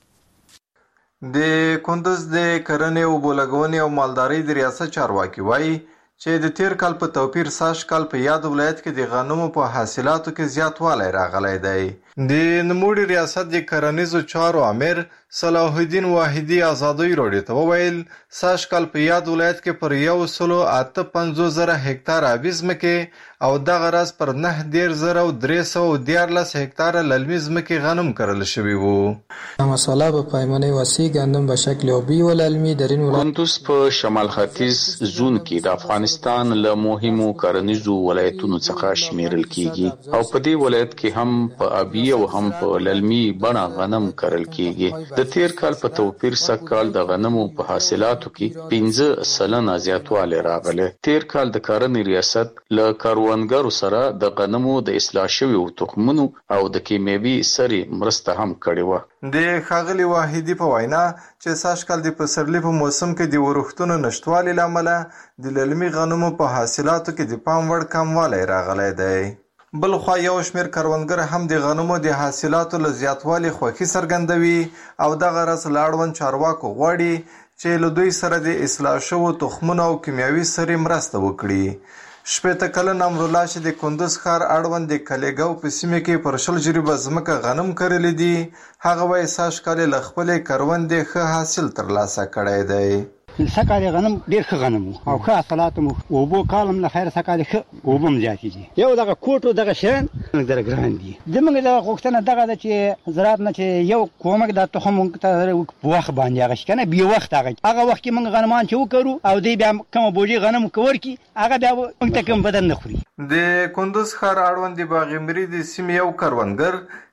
د کندوز د کرنې او بولګونې او مالدارۍ د ریاست چارواکي وایي چې د تیر کال په توپیر سږکال په یاد ولایت کې د غنمو په حاصلاتو کې زیاتوالی راغلی دی. د نوموړي ریاست د کرنیزو چارو امیر صلاح الدین واحدي ازادۍ راډیو ته وویل سږکال په یاد ولایت کې پر یو سلو اته پنځوس زره هکتار آبي ځمکې او دغه راز پر نه دېرش زره او درې سوه دیارلس هکتاره للمي ځمکې غنم کرل شوي وو. مساله به پیمانه وسیع گندم به شکل آبی و للمی در این ولایت کندوز په شمال ختیځ زون کې د افغانستان له مهمو کرنیزو ولایتونو څخه شمیرل کیږي او په دې ولایت کې هم په آبي او هم په للمي بڼه غنم کرل کیږي. د تیر کال په توپیر سږکال د غنمو په حاصلاتو کې پنځه سلنه زیاتوالی راغلی. تیر کال د کرنې ریاست له کروندګرو سره د غنمو د اصلاح شویو تخمونو او د کیمیاوي سرې مرسته هم کړې وه. د ښاغلي واحدي په وینا چې سږکال د پسرلي په موسم کې د ورښتونو نشتوالي له امله د للمي غنمو په حاصلاتو کې د پام وړ کموالی راغلی دی. بل خوا یو شمېر کروندګر هم د غنمو د حاصلاتو له زیاتوالي خوښي څرګندوي او دغه راز له اړوند چارواکو غواړي چې له دوی سره د اصلاح شوو تخمونو او کیمیاوي سرې مرسته وکړي. شپېته کلن امرالله چې د کندوز ښار اړوند د کلیګاو په سیمه کې پر شل جریبه ځمکه غنم کرلی دي هغه وایي سږکال له خپلې کروندې ښه حاصل ترلاسه کړی دی. سکال غنم ډیر ښه غنم او ښه حاصلات مو اوبو کالم له خیر سکال ښه اوبو هم زیاتې دي. یو دغه کوټو دغه شیان در ګران دي. زموږ دغه غوښتنه دغه ده چې زراعت نه چې یو کومک د تخم ته په وخت باندې هغه شي کنه بیا وخت هغه هغه وخت کې موږ غنمان چې وکړو او دوی بیا کوم بوجي غنم کور کی هغه بیا موږ ته کوم بدن نه خوري. د کندوز ښار اړوند د باغمري د سیمې یو کروندګر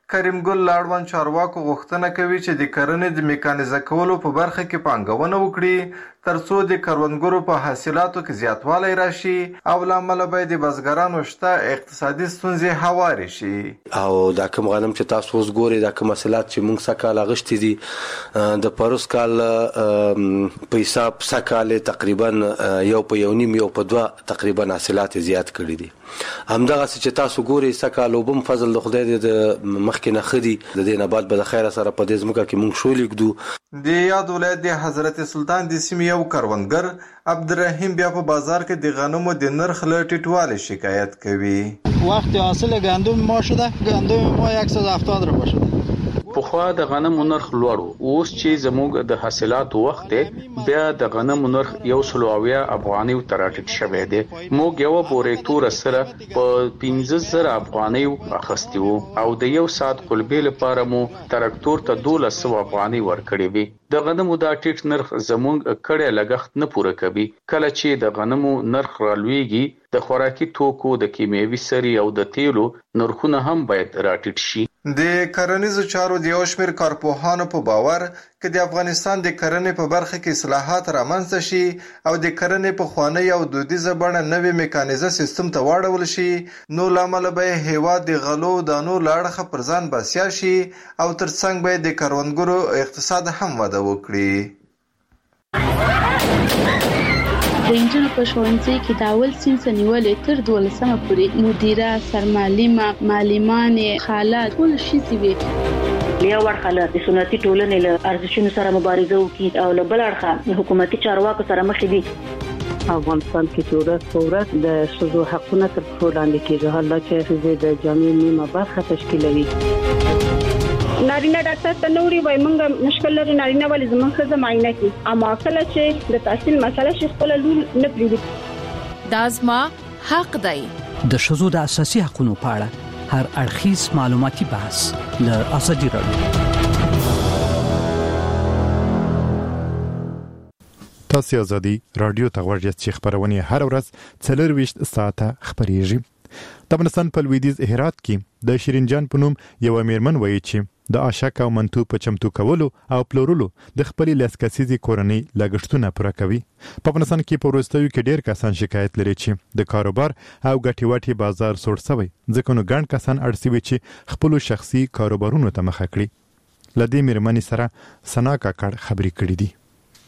کریم ګل لاړوان چارواکو غوښتنه کوي چې د کرنې د میکانیزه کولو په برخه کې پانګونه وکړي ترڅو د کروندګرو په حاصلاتو کې زیاتوالی راشي او لامل به د بزګرانو شته اقتصادي ستونزې هواري شي. او دا کوم غنم چې تاسو اوس ګورئ دا کوم حاصلات چې موږ سکهال اغشتي دي د پروس کال په حساب سکهال تقریبا یو په یو نیم یو په دوه تقریبا حاصلات زیات کړي دي. همدغه چې تاسو ګورئ سکهال وبم فضل د خدای د مخکې نه خدي د دې نه بعد به د خیر سره په دې ځمکه کې موږ شولې کړو. د یاد ولایت د حضرت سلطان د سیمې یو کروندګر عبدالرحیم بیا په بازار کې د غنمو د نرخ له ټیټوالي شکایت کوي. وقت حاصل گندم ما شده گندم ما صد و هفتاد روپیه شده. پخوا د غنمو نرخ لوړ اوس چې زموږ د حاصلاتو وخت بیا د غنمو نرخ یو سلو اویا افغاني تر ټیټ شوی دی. موږ یو بورې تور سره په پنځه زره افغاني اخستي وو او د یو سات قلبې لپاره مو تراکتور ته دولس سوه افغاني ورکړې وي. د غنمو دا ټیټ نرخ زموږ کړه لګښت نه پوره کوي. کله چې د غنمو نرخ رالويږي د خوراکي توکو د کیمیاوي سري او د تیلو نرخونه هم باید راټیټ شي. د کرنیزو چارو د یو شمېر کارپوهانو په باور که د افغانستان د کرنې په برخه کې اصلاحات رامنځته شي او د کرنې په خوانی او دودیزه بڼه نوې میکانیزه سیستم ته واړول شي نو لامل به هیواد د غلو دانو لاړخه پر ځان بسیا شي او ترڅنګ به د کروندګرو اقتصاد هم وده وکړي. د انجنونو په ښوونځي کې د اول صنف نیولې تر دولسمه پورې مدیره، سرمعلمه، معلمانې، خالات ټول ښځې وي. یو اړخه د سنتي ټولنې له ارزښتونو سره مبارزه وکړي او له بل اړخه د حکومتي چارواکو سره مخ دي. افغانستان کې چې ورځ په ورځ د ښځو حقونه تر پښو لاندې کېږي. حالا چې ښځې د جامعې نیمه برخه تشکیلوي. نارینه ډاکټر ته نوري وای مونږ مشکل لري نارینه ولې زمونږ ښځه معاینه کوي اما کله چې د تحصیل مسله شي خپل لول نه پریږدي. دا زما حق دی. د ښځو د اساسي حقوقو په اړه هر اړخیز معلوماتي بحث له ازادي راډیو. تاسو ازادي راډیو ته غوږ یاست چې خبرونه هر ورځ څلور ویشت ساعته خبريږي. د افغانستان په لویدیځ هرات کې د شیرین جان په نوم یو میرمن وایي چې د عاشق او منتو په چمتو کولو او پلورلو د خپل لاسکسيزي کورنۍ لګښتونه پوره کوي. په افغانستان کې په ورستیو کې ډېر کسان شکایت لري چې د کاروبار او ګټي واټي بازار سوړ شوی ځکه نو ګڼ کسان اړسوي چې خپل شخصي کاروبارونو ته مخه کړي. لدې میرمنې سره سنا کاکړ خبري کړې دي.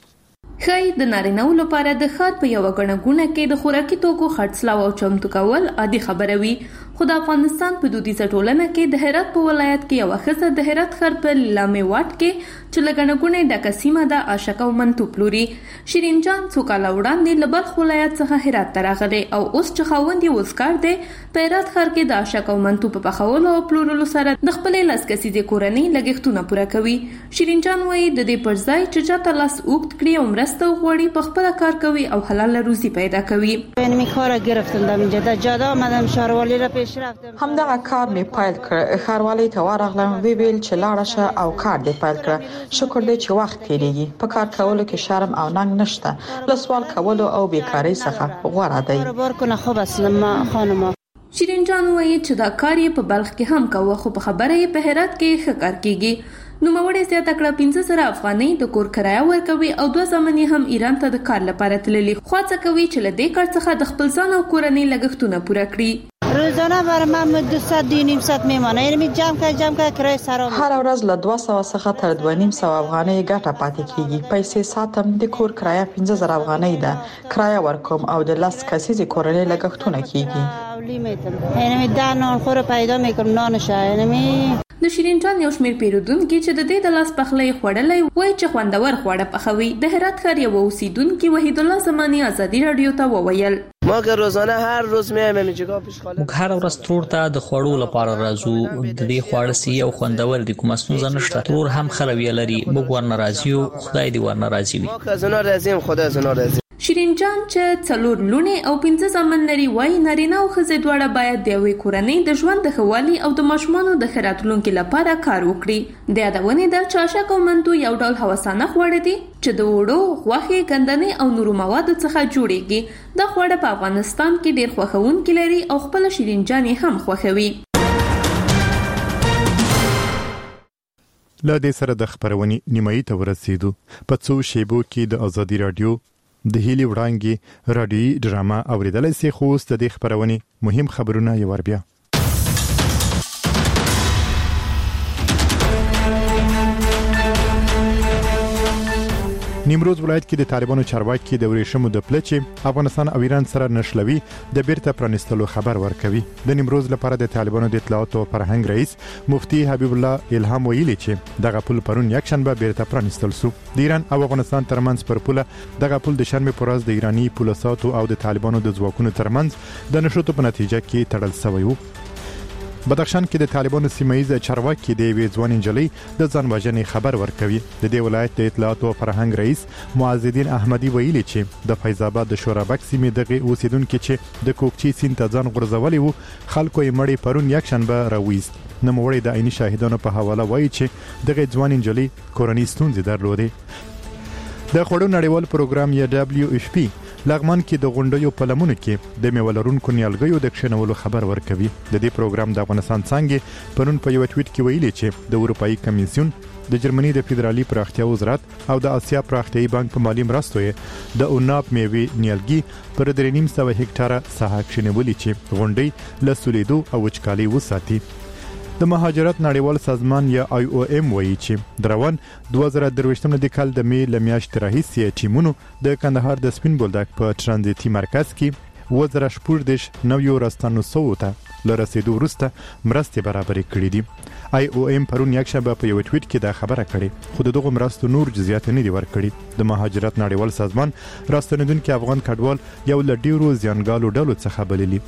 خای د نارینه‌و لپاره د خاط په یو غنګونه کې د خوراکي توکو خرڅلاو او چمتو کول عادي خبره وي. خو د افغانستان په دودیزه ټولنه کې د هرات په ولایت کې یو ښځه د هرات خر په لامې واټ کې چې لګنګونه د قسمه د عاشق او منتو پلوري. شیرین جان څو کاله وړاندې له بلخ ولایت څخه هرات ته راغلی او اوس چې خاوند یې وزګار دی په هرات ښار کې د عاشق او منتو په پخولو او پلورلو سره د خپلې لاسکسیزې کورنۍ لګښتونه پوره کوي. شیرین جان وایي د دې پر ځای چې چاته لاس اوږد کړي او مرسته وغواړي په خپله کار کوي او حلال روزي پیدا کوي. من کار گرفتم در اینجا در جاده آمدم شهروالی را پیش رفتم. همدغه کار می پایل کړ. ښاروالۍ ته ورغلم وی ویل چې لاړه شه او کار دې پیل کړ. شکر دې چې وخت تیریږي. په کار کولو کې شرم او ننګ نشته. له سوال کولو او بیکاری څخه غوره دی. کاروبار کنه خوب است خانم. شیرین جان وایي چې دا کار یې په بلخ کې هم کوه خو په خبره یې په هرات کې ښه کار کیږي. نو موړې زیاته کړه پنځه زره افغانۍ د کور کرایه ورکوي او دوه زمنې هم ایران ته د کار لپاره تللي. خو څه کوي چې له دې کار څخه د خپل ځان او کورنۍ لګښتونه پوره کړي. روزانه برای من دویست دو نیم ساعت میمانه. یعنی جمع که جمع که کرایه سرام. هر ورځ له دوه سوه څخه تر دوه نیم سوه افغانۍ ګټه پاتې کیږي. پیسې ساتم. د کور کرایه پنځه زره افغانۍ ده. کرایه ورکوم او د لس کسیزې کورنۍ لګښتونه کیږي. یعنی ده نانخور پیدا میکنم نانشه. یعنی د شیرین جان یو شمیر پیرودونکو چې د دې د لاس پخلي خوړلې وای چې خوندور خواړه پخوي. د هرات ښار یو اوسیدونکو وحید الله زمانی ازادي رادیو ته وویل ما که روزانه هر روز میایم اینجا پیش خاله. موږ هر ورځ ترور ته د خوړو لپاره راځو. د دې خواړه سي او خوندور دي کوم ستونزه نشته. ترور هم خروي لري. موږ ورنه راځو. خدای دې ورنه راضي وي. ما که زنا راځم خدای زنا راضي. شیرین جان چې څلور لونه او پنځه زامن لري وای نارینه او ښځې دواړه باید د یوې کورنۍ د ژوند د ښه والي او د ماشومانو د ښه راتلونکي لپاره کار وکړي. د یادونې ده چې عاشق او منتو یو ډول هوسانه خواړه دي چې د وړو، غوښې، ګندنې او نورو موادو څخه جوړیږي. دا خواړه په افغانستان کې ډېر خوښونکي لري او خپله شیرین جان یې هم خوښوي. له دې سره د خبرونې نیمایي ته ورسېدو. په څو شیبو کې د ازادي رادیو د هیلې وړانګې رادیویي ډرامه اوریدلی سي، خو اوس د دې خبرونې مهم خبرونه یو ور بیا. نیمروز ولایت کې د طالبانو چارواکي د ورېښمو د پلچې افغانستان او ایران سره نښلوي د بیرته پرانستلو خبر ورکوي. د نیمروز لپاره د طالبانو د اطلاعات او فرهنګ رئیس مفتي حبیب الله الهام ویلي چې دغه پل پرون یکشنبه بیرته پرانستل سو. د ایران او افغانستان ترمنځ پر پوله دغه پل د شنبه پر ورځ د ایرانی پولیسو او د طالبانو د ځواکونو ترمنځ د نښتو په نتیجه کې تړل شوی و. بدخشان کې د طالبانو سیمایي چارواکي د وی ځوان انجلۍ د ځان وژنې خبر ورکوي. د دې ولایت د اطلاعات او فرهنګ رئیس معز الدین احمدی ویلي چې د فیض آباد د شورابک سیمې دغه اوسیدونکو چې د کوکچی سیند ته ځان غورځولي وو خلکو یې مړی پرون یکشنبه راويست. نوموړی د عیني شاهدانو په حواله وایي چې دغه ځوان انجلۍ کورنۍ ستونزې درلودې. د خوړو نړیوال پروګرام یا دبليو اف پی لغمان کې د غونډیو په لمنو کې د میولرونکو نیالګیو د کښینولو خبر ورکوي. د دې پروګرام د افغانستان څنګه پرون په یو ټویټ کې ویلي چې د اروپאי کمیسیون د جرمني د فدرالي پراختیا وزارت او د آسیا پراختیایي بانک په مالی مرستو د اوناپ میوې نیالګي پر درې نیم سوه هکټاره ساحه کښینولې چې غونډۍ له سولیدو او وچکالۍ وساتي. د مهاجرت نړیوال سازمان یا آی او ام وایي چې دروان دوه زره درویشتم د کال د می لمیاشتې راهیسې ټیمونو د کندهار د سپین بولدک په ترانزیتي مرکز کې وزره شپږدېرش نویو راستنوسو ته لرسېدو وروسته مرستې برابرې کړې دي. آی او ام پرون یکشنبه په یو ټویټ کې دا خبره کړې، خو دغه مرستو نور جزئیات نه دي ورکړي. د مهاجرت نړیوال سازمان راستنیدونکو افغان کډوال یو له ډیرو زیانګالو ډلو څخه بللي.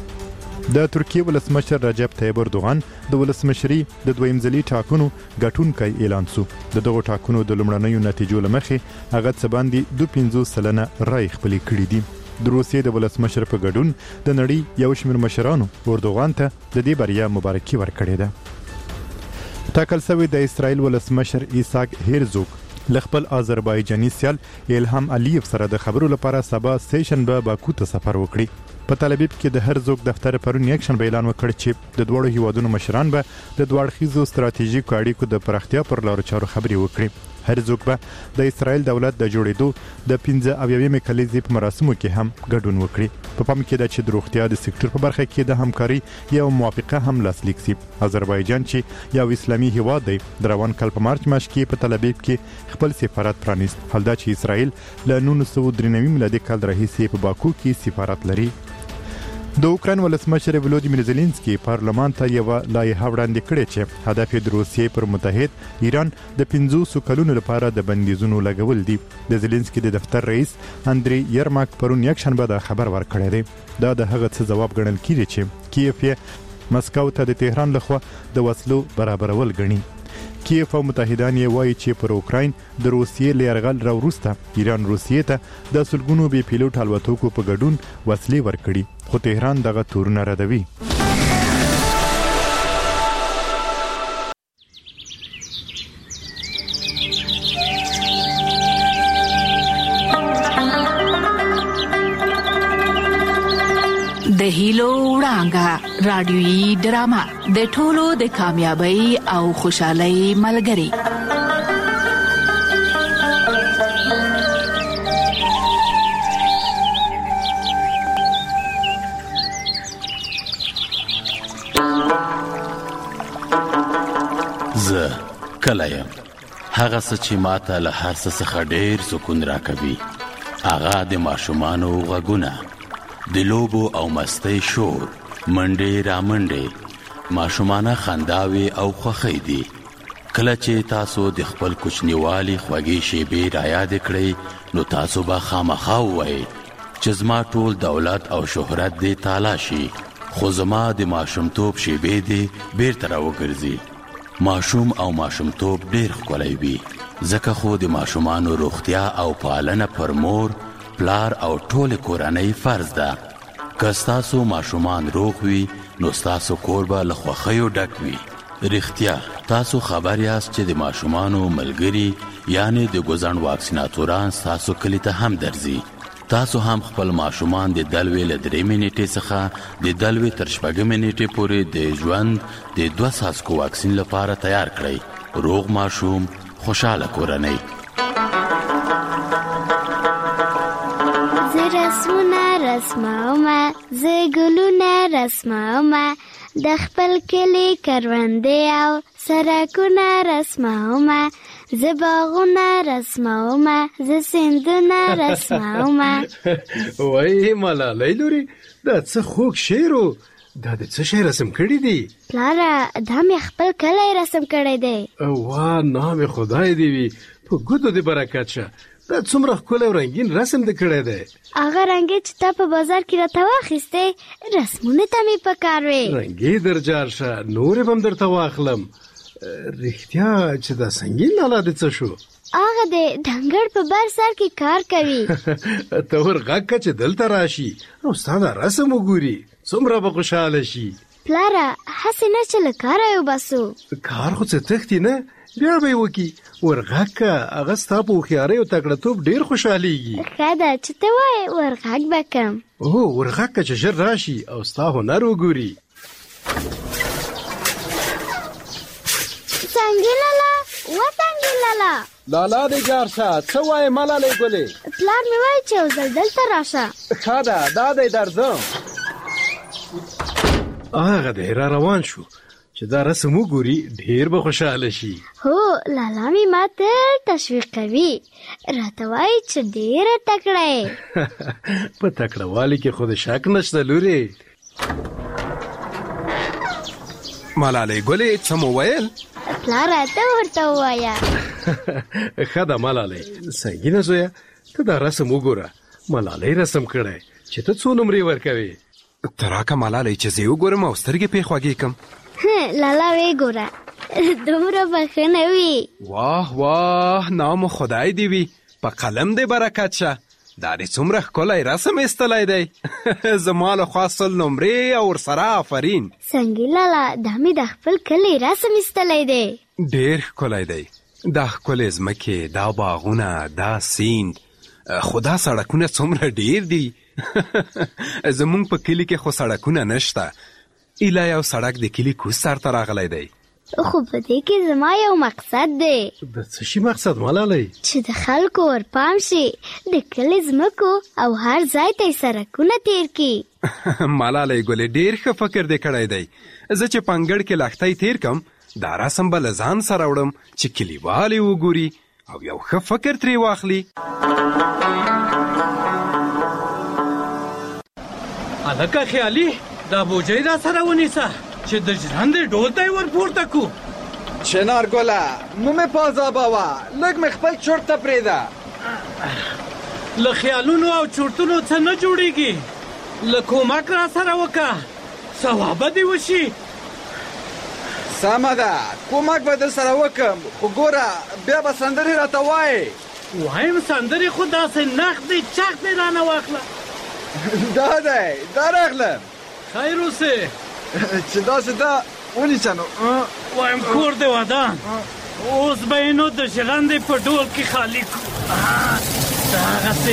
د ترکیه ولسمشر رجب طیب اردوغان د ولسمشري د دویم ځلي ټاکنو ګټونکی اعلان شو. د دغه ټاکنو د لومړنیو نتیجو لمخې هغه څه باندې دوه پنځوس سلنه رای خپل کړی دي. د روسیې د ولسمشر په ګډون د نړۍ یو شمېر مشرانو اردوغان ته د دې بریا مبارکي ورکړې ده. ټاکل شوی د اسرائیل ولسمشر ایساک هرزوګ لخپل آذربایجاني سیال الهام الیف سره د خبرو لپاره سبا سیشنبه باکو ته سفر وکړي. په تل ابیب کې د هرزوګ دفتر پرون یکشنبه اعلان وکړ چې د دوړو هیوادونو مشران به د دوړخیزو ستراتیژیکو اړیکو د پراختیا پر لارو چارو خبري وکړي. هرزوګ به د اسرائیل دولت د جوړېدو د پنځه اویاومې کلیزې په مراسمو کې هم ګډون وکړي. په پام کې ده چې د روغتیا د سکتور په برخه کې د همکاري یو موافقه هم لاسلیک شي. آذربایجان چې یو اسلامي هیواد دی د روان کال په مارچ میاشت کې په تل ابیب کې خپل سفارت پرانیست. حال دا چې اسرائیل له نولس سوه درې نوي میلادي کال راهیسې په باکو کې سفارت لري. د اوکراین ولسمشر ولودیمیر زيلنسکي پارلمان ته یو لایحه وړاندې کړې چې هدف یې د روسیې پر متحد ایران د پنځوس کلونو لپاره د بندیزونو لګول دي. د زيلنسکي د دفتر رئیس اندري یرماک پرون یکشنبه دا خبر ورکړی دی. دا د هغه څه جواب ګڼل کیږي چې کیف یې مسکو ته د تهران لخوا د وسلو برابرول غني. کیف او متحدان یې وایي چې پر اوکراین د روسیې لیرغل را وروسته ایران روسیې ته د سلګونو بي پیلوټ الوتکو په ګډون وسلې ورکړي، خو تهران دغه تورونه ردوي. د هیلو وړانګه رادیویي ډرامه د ټولو د کامیابی او خوشحالۍ ملګری. زه کله یم هغه څه چې ماته له هر څه څخه ډېر سکون راکوي هغه د ماشومانو غږونه، د لوبو او مستۍ شور، منډې رامنډې، ماشومانه خنداوي او خوښۍ دي. کله چې تاسو د خپل کوچنیوالي خوږې شیبې رایاد کړئ نو تاسو به خامخا ووایئ چې زما ټول دولت او شهرت دې تالا شي، خو زما د ماشومتوب شیبې دې بیرته راوګرځي. ماشوم او ماشومتوب ډېر ښکلی وي، ځکه خو د ماشومانو روغتیا او پالنه پر مور، پلار او ټول کورنۍ فرض ده. که ستاسو ماشومان روغ وي نو ستاسو کور به له خوښیو ډک وي. رښتیا تاسو خبر یاست چې د ماشومانو ملګري یعنی د ګوزن واکسیناتوران ستاسو کلی ته هم درځي. تاسو هم خپل ماشومان د دلوي له درې منټې څخه د دلوي تر شپږ منټې پورې د ژوند د دوه څاڅکو واکسین لپاره تیار کړئ. روغ ماشوم خوشاله کورنۍ. زه رسمونه رسمومه، زه ګلونه رسمومه، د خپل کلي کروندې او سړکونه رسمومه، زه باغونه رسمومه، زه سیندونه رسمومه. وای ملالۍ لورې، دا څه خوږ شعر و. دا د څه شی رسم کړی دی؟ پلاره دا مې خپل کلی رسم کړی دی. واه نام خدای دی وي، په ګوتو دې برکت شه. دا څومره ښکلی او رنګین رسم دې کړی دی. هغه رنګې چې تا په بازار کې راته واخیستې رسمونه ته مې پکار وې. رنګې در جار شه، نورې به هم درته واخلم. رښتیا چې دا سنګین لالا دې څه شو؟ هغه د ډنګر په بر سر کې کار کوي. ته ور غږ که چې دلته راشي او ستا دا رسم وګوري، څومره به خوشحاله شي. پلاره هسې نه چې له کاره یې وباسو. کار خو څه تښتي نه، بیا به یې وکړي. ور غږ که، هغه ستا په هوښیارۍ او تکړهتوب ډېر خوشحالېږي. ښه ده چې ته وایې ور غږ به کړم. هو ور غږ که چې ژر راشي او ستا هنر وګوري. څنګه لالا و څنګه لالا لالا دې جار شه. څه وایې ملالۍ ګلې؟ پلار مې وایي چې یو ځل دلته راشه. ښه ده دا دی درځم. هغه دی را روان شو چې دا رسم وګوري، ډېر به خوشحاله شي. هو لالا مې ما تل تشویق کوي، راته وایي چې ډېره تکړه یې. په تکړه والي کې خو د شک نشته لورې. ملالۍ ګلې څه مو ویل؟ پلاره ته ورته ووایه. ښه ده ملالۍ. سنګینه زویه، ته دا رسم وګوره. ملالۍ رسم کړی چې ته څو نمرې ورکوې؟ ته راکه ملالۍ چې زه یې وګورم او سترګې پې خوږې کړم. لالا ویې ګوره، دومره بښنه وي. واه واه نام خدای دی وي، په قلم دې برکت شه. دا دې څومره ښکلی رسم ایستلی دی. زما له خوا سل نمرې او ورسره آفرین. سنګي لالا دا مې د خپل کلي رسم ایستلی دی. ډېر ښکلی دی. دا ښکلې ځمکې، دا باغونه، دا سیند، خو دا سړکونه څومره ډېر دي. زمونږ په کلي کې خو سړکونه نشته. ایله یو سړک د کلي کوز سر ته راغلی دی. خو په دې کې زما یو مقصد دی. د څه شي مقصد ملالۍ؟ چې د خلکو ورپام شي، د کلي ځمکو او هر ځای ته یې سړکونه تیر کړي. ملالۍ ګلې ډېر ښه فکر دې کړی دی. زه چې په انګړ کې لښتی تیر کم، دا رسم به له ځان سره وړم چې کلیوال یې وګوري او یو ښه فکر ترې واخلي. هلکه خیالي، دا بوجۍ را سره ونیسه چې د ژرندې ډول ته یې ورپورته کړو. چنارګله مو مې په عذابوه، لږ مې خپل چورت ته پرېږده. له خیالونو او چورتونو څه نه جوړېږي. له کومک را سره وکړه، ثوابه دې وشي. سمه ده، کومک به در سره وکړم، خو ګوره بیا به سندرې راته وایې. وایم سندرې خو داسې نخ دی چخ دی رانه واخله. دا دی دا راغلم. خیر اوسې. چې داسې ده ونیسه نو. وایم کور دې ودان، اوس به یې نو د ژرندې په ډول کې خالي کړو. دغسې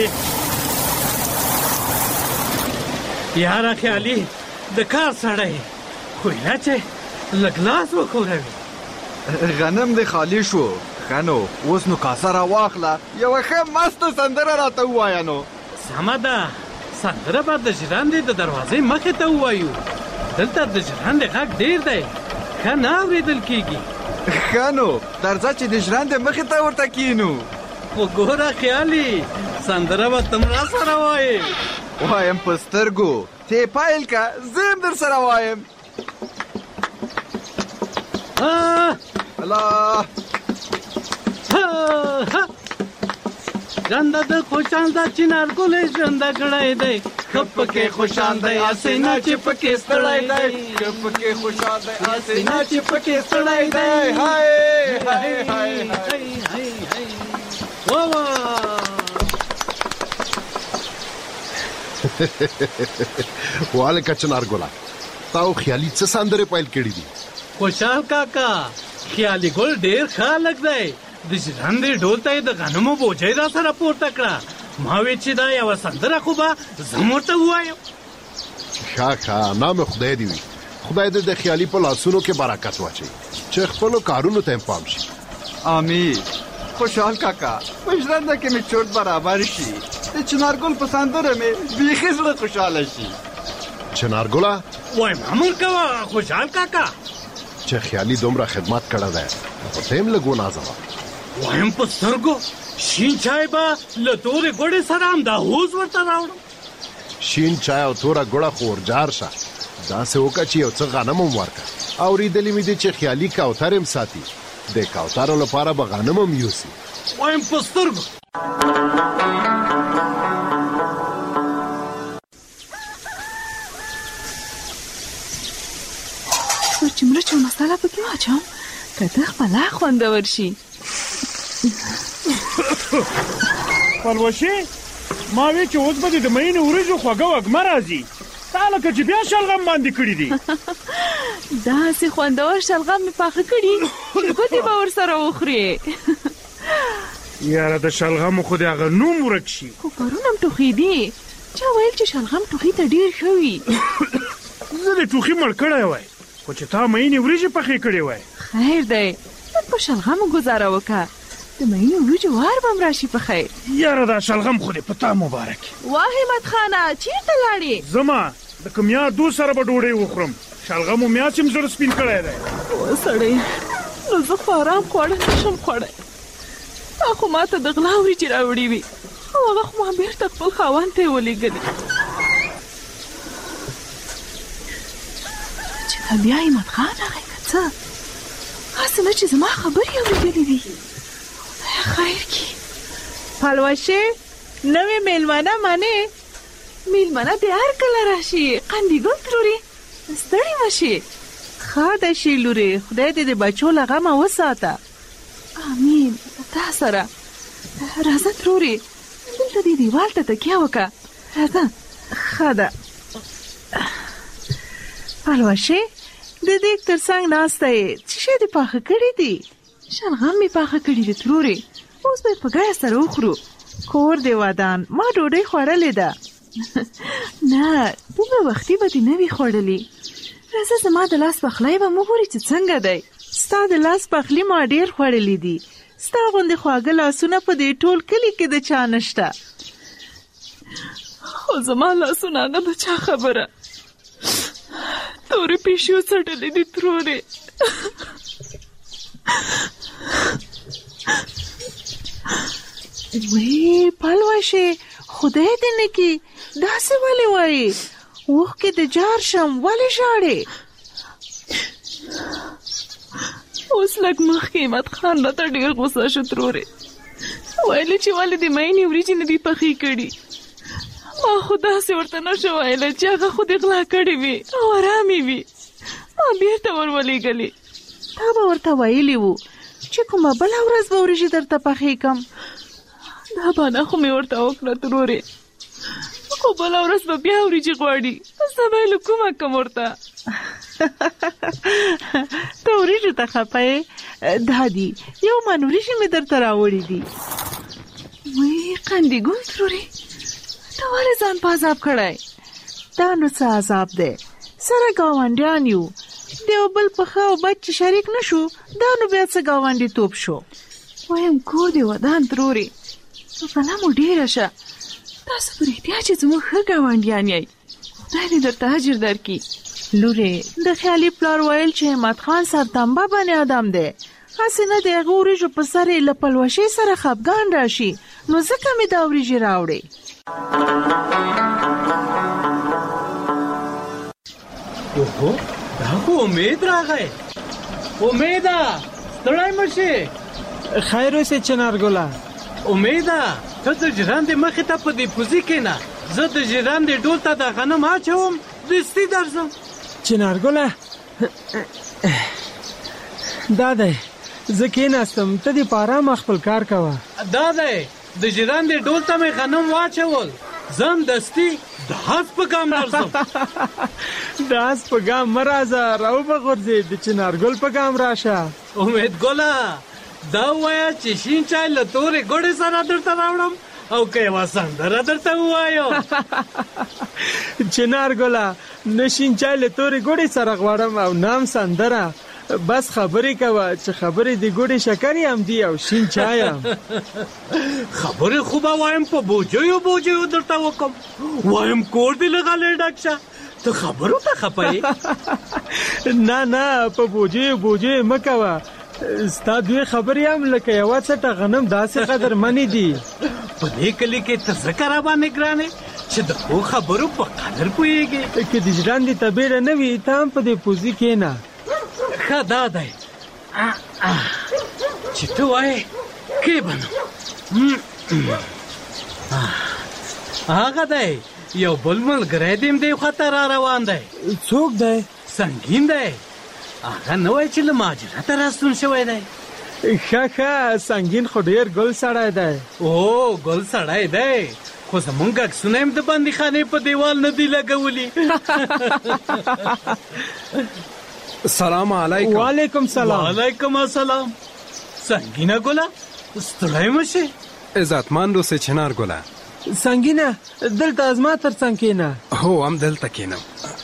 یاره خیالي د کار سړی، خو ایله چې لږ لاس وښوروي. غنم دې خالي شو. ښه نو اوس نو کاسه را واخله، یوه ښه مسته سندره راته ووایه نو. سمه ده، سندره به د ژرندې د دروازې مخې ته ووایو. دلته د ژرندې غږ ډېر دی، ښه نه اورېدل کېږي. ښه نو درځه چې د ژرندې مخې ته ورته کښېنو. خو ګوره خیالي، سندره به ته را سره وایې. وایم په سترګو، ته یې پیل که زه هم در سره وایم. الله ژرنده د خوشحال ده چنار ګلې ژرنده کړی دی، ښه پکې خوشحال دی هسې نه چې پکې ستړی دی. ښه پکې خوشحال دی هسې نه چې پکې ستړی دی. هاي هاي هاي هاي ووا والکه چنار ګله، تا او خیالي څه سندرې پیل کړي دي؟ خوشحال کاکا، خیالي ګل ډېر ښه هلک دی. د ژرندې ډول ته یې د غنمو بوجۍ را سره پورته کړه. ما وی چې دا یوه سندره خو به زه هم ورته ووایم. ښه ښه نام خدای دې وي. خدای دې د خیالي په لاسونو کې برکت واچوي چې خپلو کارونو ته هم پام شي. امیر خوشحال کاکا پښرنده کې می چوٹ برابر شي د چنارګل په سندره می بیخي زړه خوشاله شي. چنارګله وای مامور کا خوشحال کاکا چې خیالي دومره خدمت کړه ده په تیم له ګو نازه وایم په سترګو شین چای با له تورې ګوړې سره هم دا هوز ورته راوړم. شین چای او توره ګوړه خور جار شه داسې وکړه چې یو څه غنم هم ورکړه. اورېدلې مې دي چې خیالي کوتر هم ساتي د کوترو لپاره به غنم هم یوسي. وایم په سترګو چې مرچ او مساله پکې واچوم که ته خپله خوندور شي. پلوشې ما وی چې اوس به د مینې وریجو خوږه وږمه راځي تا لکه چې بیا شلغم باندې کړي دي. داسې خوندور شلغم مې پاخه کړي چې ګوتې به ورسره وخورې. یاره د شلغمو خو د هغه نوم ورک شي. خو پرون هم ټوخې دي چا ویل چې شلغم ټوخي ته ډېر ښه وي. زه د ټوخي مړ کړی وای خو چې تا مینې وریجې پخې کړې وای. خیر دی نن په شلغمو ګزاره وکړه د مینې وریجو وار به هم راشي په خیر. یاره دا شلغم خو دې په تا مبارک. واه همت خانه چېرته لاړې؟ زما د کوم یادو سره به ډوډۍ وخورم. شلغمو میاڅ هم زړه سپین کړی دی. او سړی نو زه خو ارام خواړه نشم خوړی. تا خو ما ته د غلا وریجې راوړې وي او هغه خو ما بېرته خپل خاوند ته یې ولېږلې چې ته بیا همت خان راغی که څه هسې نه چې زما خبرې اورېدلې وي. خدای خیر کړي. پلوشې نوې میلمانه منې؟ میلمانه دې هر کله راشي قندي ګل تروري ستړې مه شي. ښه ده شي لورې خدای دې د بچو له غمه وساته. امین. تا سره راځه تروري دلته دې دیوال ته تکیه وکړه. راځه. ښه ده. پلوشې د دیګ تر څنګ ناسته یې څه شی دې پاخه کړي دي؟ شلغم مې پاخه کړي دي ترورې اوس به یې په ګډه سره وخورو. کور دې ودان ما ډوډۍ خوړلې ده. نه دومره وختي به دې نه وي خوړلې. راځه زما د لاس پخلی به مو ګورې چې څنګه دی. ستا د لاس پخلي ما ډېر خوړلې دي. ستا غوندې خواږه لاسونه په دې ټول کلي کې د چا نشته. خو زما لاسونه هغه د چا خبره تورې پیشو څټلې دي ترورې. وی پلوشې خدای دې نه کړي داسې ولې وایې؟ اوښکې د جار شم ولې ژاړې؟ اوس لږ مخکې همت خان راته ډېر غوسه شو ترورې ویلې چې ولې دې مینې وریجې نه دي پخې کړي. ما خو داسې ورته نه شو ویلی چې هغه خو دې غلا کړې وي او ارامې وي. ما بېرته ور ولېږلې. تا به ورته ویلي وو چې کومه بله ورځ به وریجې درته پخې کړم. دا بانه خو مې ورته وکړه ترورې خو بله ورځ به بیا وریجې غواړي زه به یې له کومه کړم ورته. ته وریجو ته خفه یې؟ دا دي یو من وریجې مې درته راوړي دي. وی قندي ګل ترورې ته ولې ځان په عذاب کړی؟ دا نو څه عذاب دی؟ سره ګاونډیان یو د یو بل په ښه او بد چې شریک نه شو دا نو بیا څه ګاونډیتوب شو. وایم کور دې ودان ترورې نو بلا مو ډېره شه. تاسو په رښتیا چې زموږ ښه ګاونډیان یئ خدای دې درته اجر درکړي. لورې د خیالي پلار ویل چې همت خان سرتنبه بني ادم دی هسې نه د هغه وریجو په سر یې له پلوشۍ سره خفګان راشي نو ځکه مې دا وریجې راوړې. اوهو دا خو امید راغی. امیده ستړی مه شې. خیر اوسې چنارګله. امیده ته د ژرندې مخې ته په دې پوزي کښېنه زه د ژرندې ډول ته د غنم اچوم دستي درځم. چنارګله دا دی زه کېناستم ته دې په ارامه خپل کار کوه. دا دی د ژرندې ډول ته مې غنم واچول زم دستي د هس په ګام درځم. د هس په ګام مه راځه راوبه غورځې د چنارګل په ګام راشه. امید ګله دا ووایه چې شین چای له تورې ګوړې سره درته راوړم او که یوه سندره درته ووایو. چنارګله نه شین چای له تورې ګوړې سره غواړم او نام سندره بس خبرې کوه چې خبرې د ګوډې شکر هم دی او شین چای هم. خبرې خو به وایم په بوجیو بوجیو درته وکم، وایم کور دې له غلې ډک شه، ته خبرو ته خپه یې. نه نه په بوجیو بوجیو مه کوه، ستا دوی خبرې هم لکه یوه څټه غنم داسې قدرمنې دي. په دې کلي کې ته ځکه راباندې ګرانې چې د ښو خبرو په قدر پوهېږې. که د ژرندې تبېړه نه وي ته هم په دې پوزي کښېنه. ښه دا دی چې ته وایې کې به نو هغه دی یو بل ملګری دې هم دې خواته را روان دی. څوک دی؟ سنګین دی، هغه نه وایي چې له مهاجرته راستون شوی دی. ښه ښه سنګین خو ډېر ګل سړی دی. او ګل سړی دی، خو زمونږ عکسونه هم د بندیخانې په دیوال نه دي لګولي. سلام علیکم. وعلیکم سلام. وعلیکم السلام. سنگینه ګله ستړی مه شې. عزتمند اوسې چنار ګله. سنگینه دلته زما تر څنګ کښېنه. هو هم دلته کښېنم.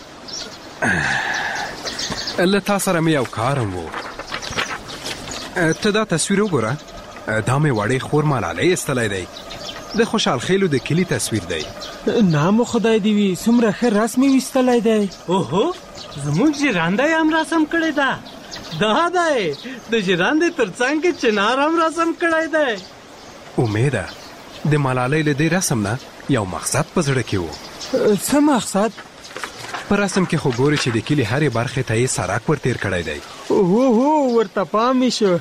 له تا سره مې یو کار هم و. ته دا تصویر وګوره، دا مې وړې خور ملالۍ ایستلی دی، د خوشحال خیلو د کلي تصویر دی. نام خدای دې وي، څومره ښه رسم یې ویستلی دی. اوهو زموږ ژرنده یې هم رسم کړې ده. دا دی د ژرندې تر څنګ کې چنار هم رسم کړی دی. امیده د ملالۍ له دې رسم نه یو مقصد په زړه کې و. څه مقصد؟ په رسم کې خو ګورې چې د کلي هرې برخې ته یې سړک ور تېر کړی دی. هو هو ورته پام مې شو.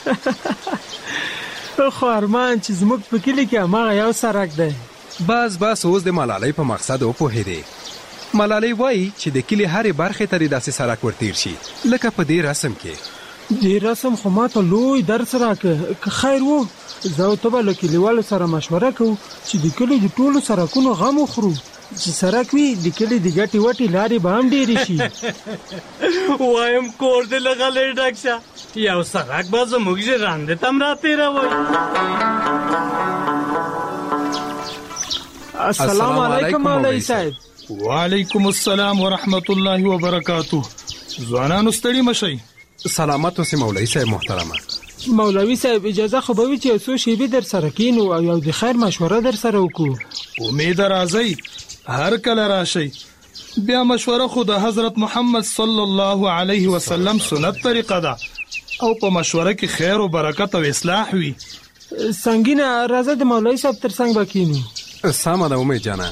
خو ارمان چې زموږ په کلي کې هماغه یو سړک دی. بس بس اوس د ملالۍ په مقصد وپوهېدې. ملالۍ وایي چې د کلي هرې برخې ته دې داسې سړک ور تېر شي لکه په دې رسم کې. دې رسم خو ماته لوی درس راکړ. که خیر و زه او ته به له کلیوالو سره مشوره کوو چې د کلي د ټولو سړکونو غم وخورو، چې سړک وي د کلي د ګټې وټې لارې به هم ډېرې شي. وایم کور دې له غلې ډک شه، یو سړک به زموږ ژرندې ته هم راتېروئ. السلام علیکم مولوي صاحب. وعلیکم السلام ورحمت الله وبرکاتو. ځوانانو ستړي مشئ. سلامت اوسې مولوي صاحب محترمه. مولوي صاحب اجازه خو به وي چې یو څو شیبې در سره کینو او یو د خیر مشوره در سره وکړو. امید راځئ، هر کله راشئ. بیا مشوره خو د حضرت محمد صلی الله علیه وسلم سنت طریقه ده او په مشوره کې خیر او برکت او اصلاح وي. سنگینه راځه د مولوي صاحب تر څنګ به کینو. سمه ده امید جانه.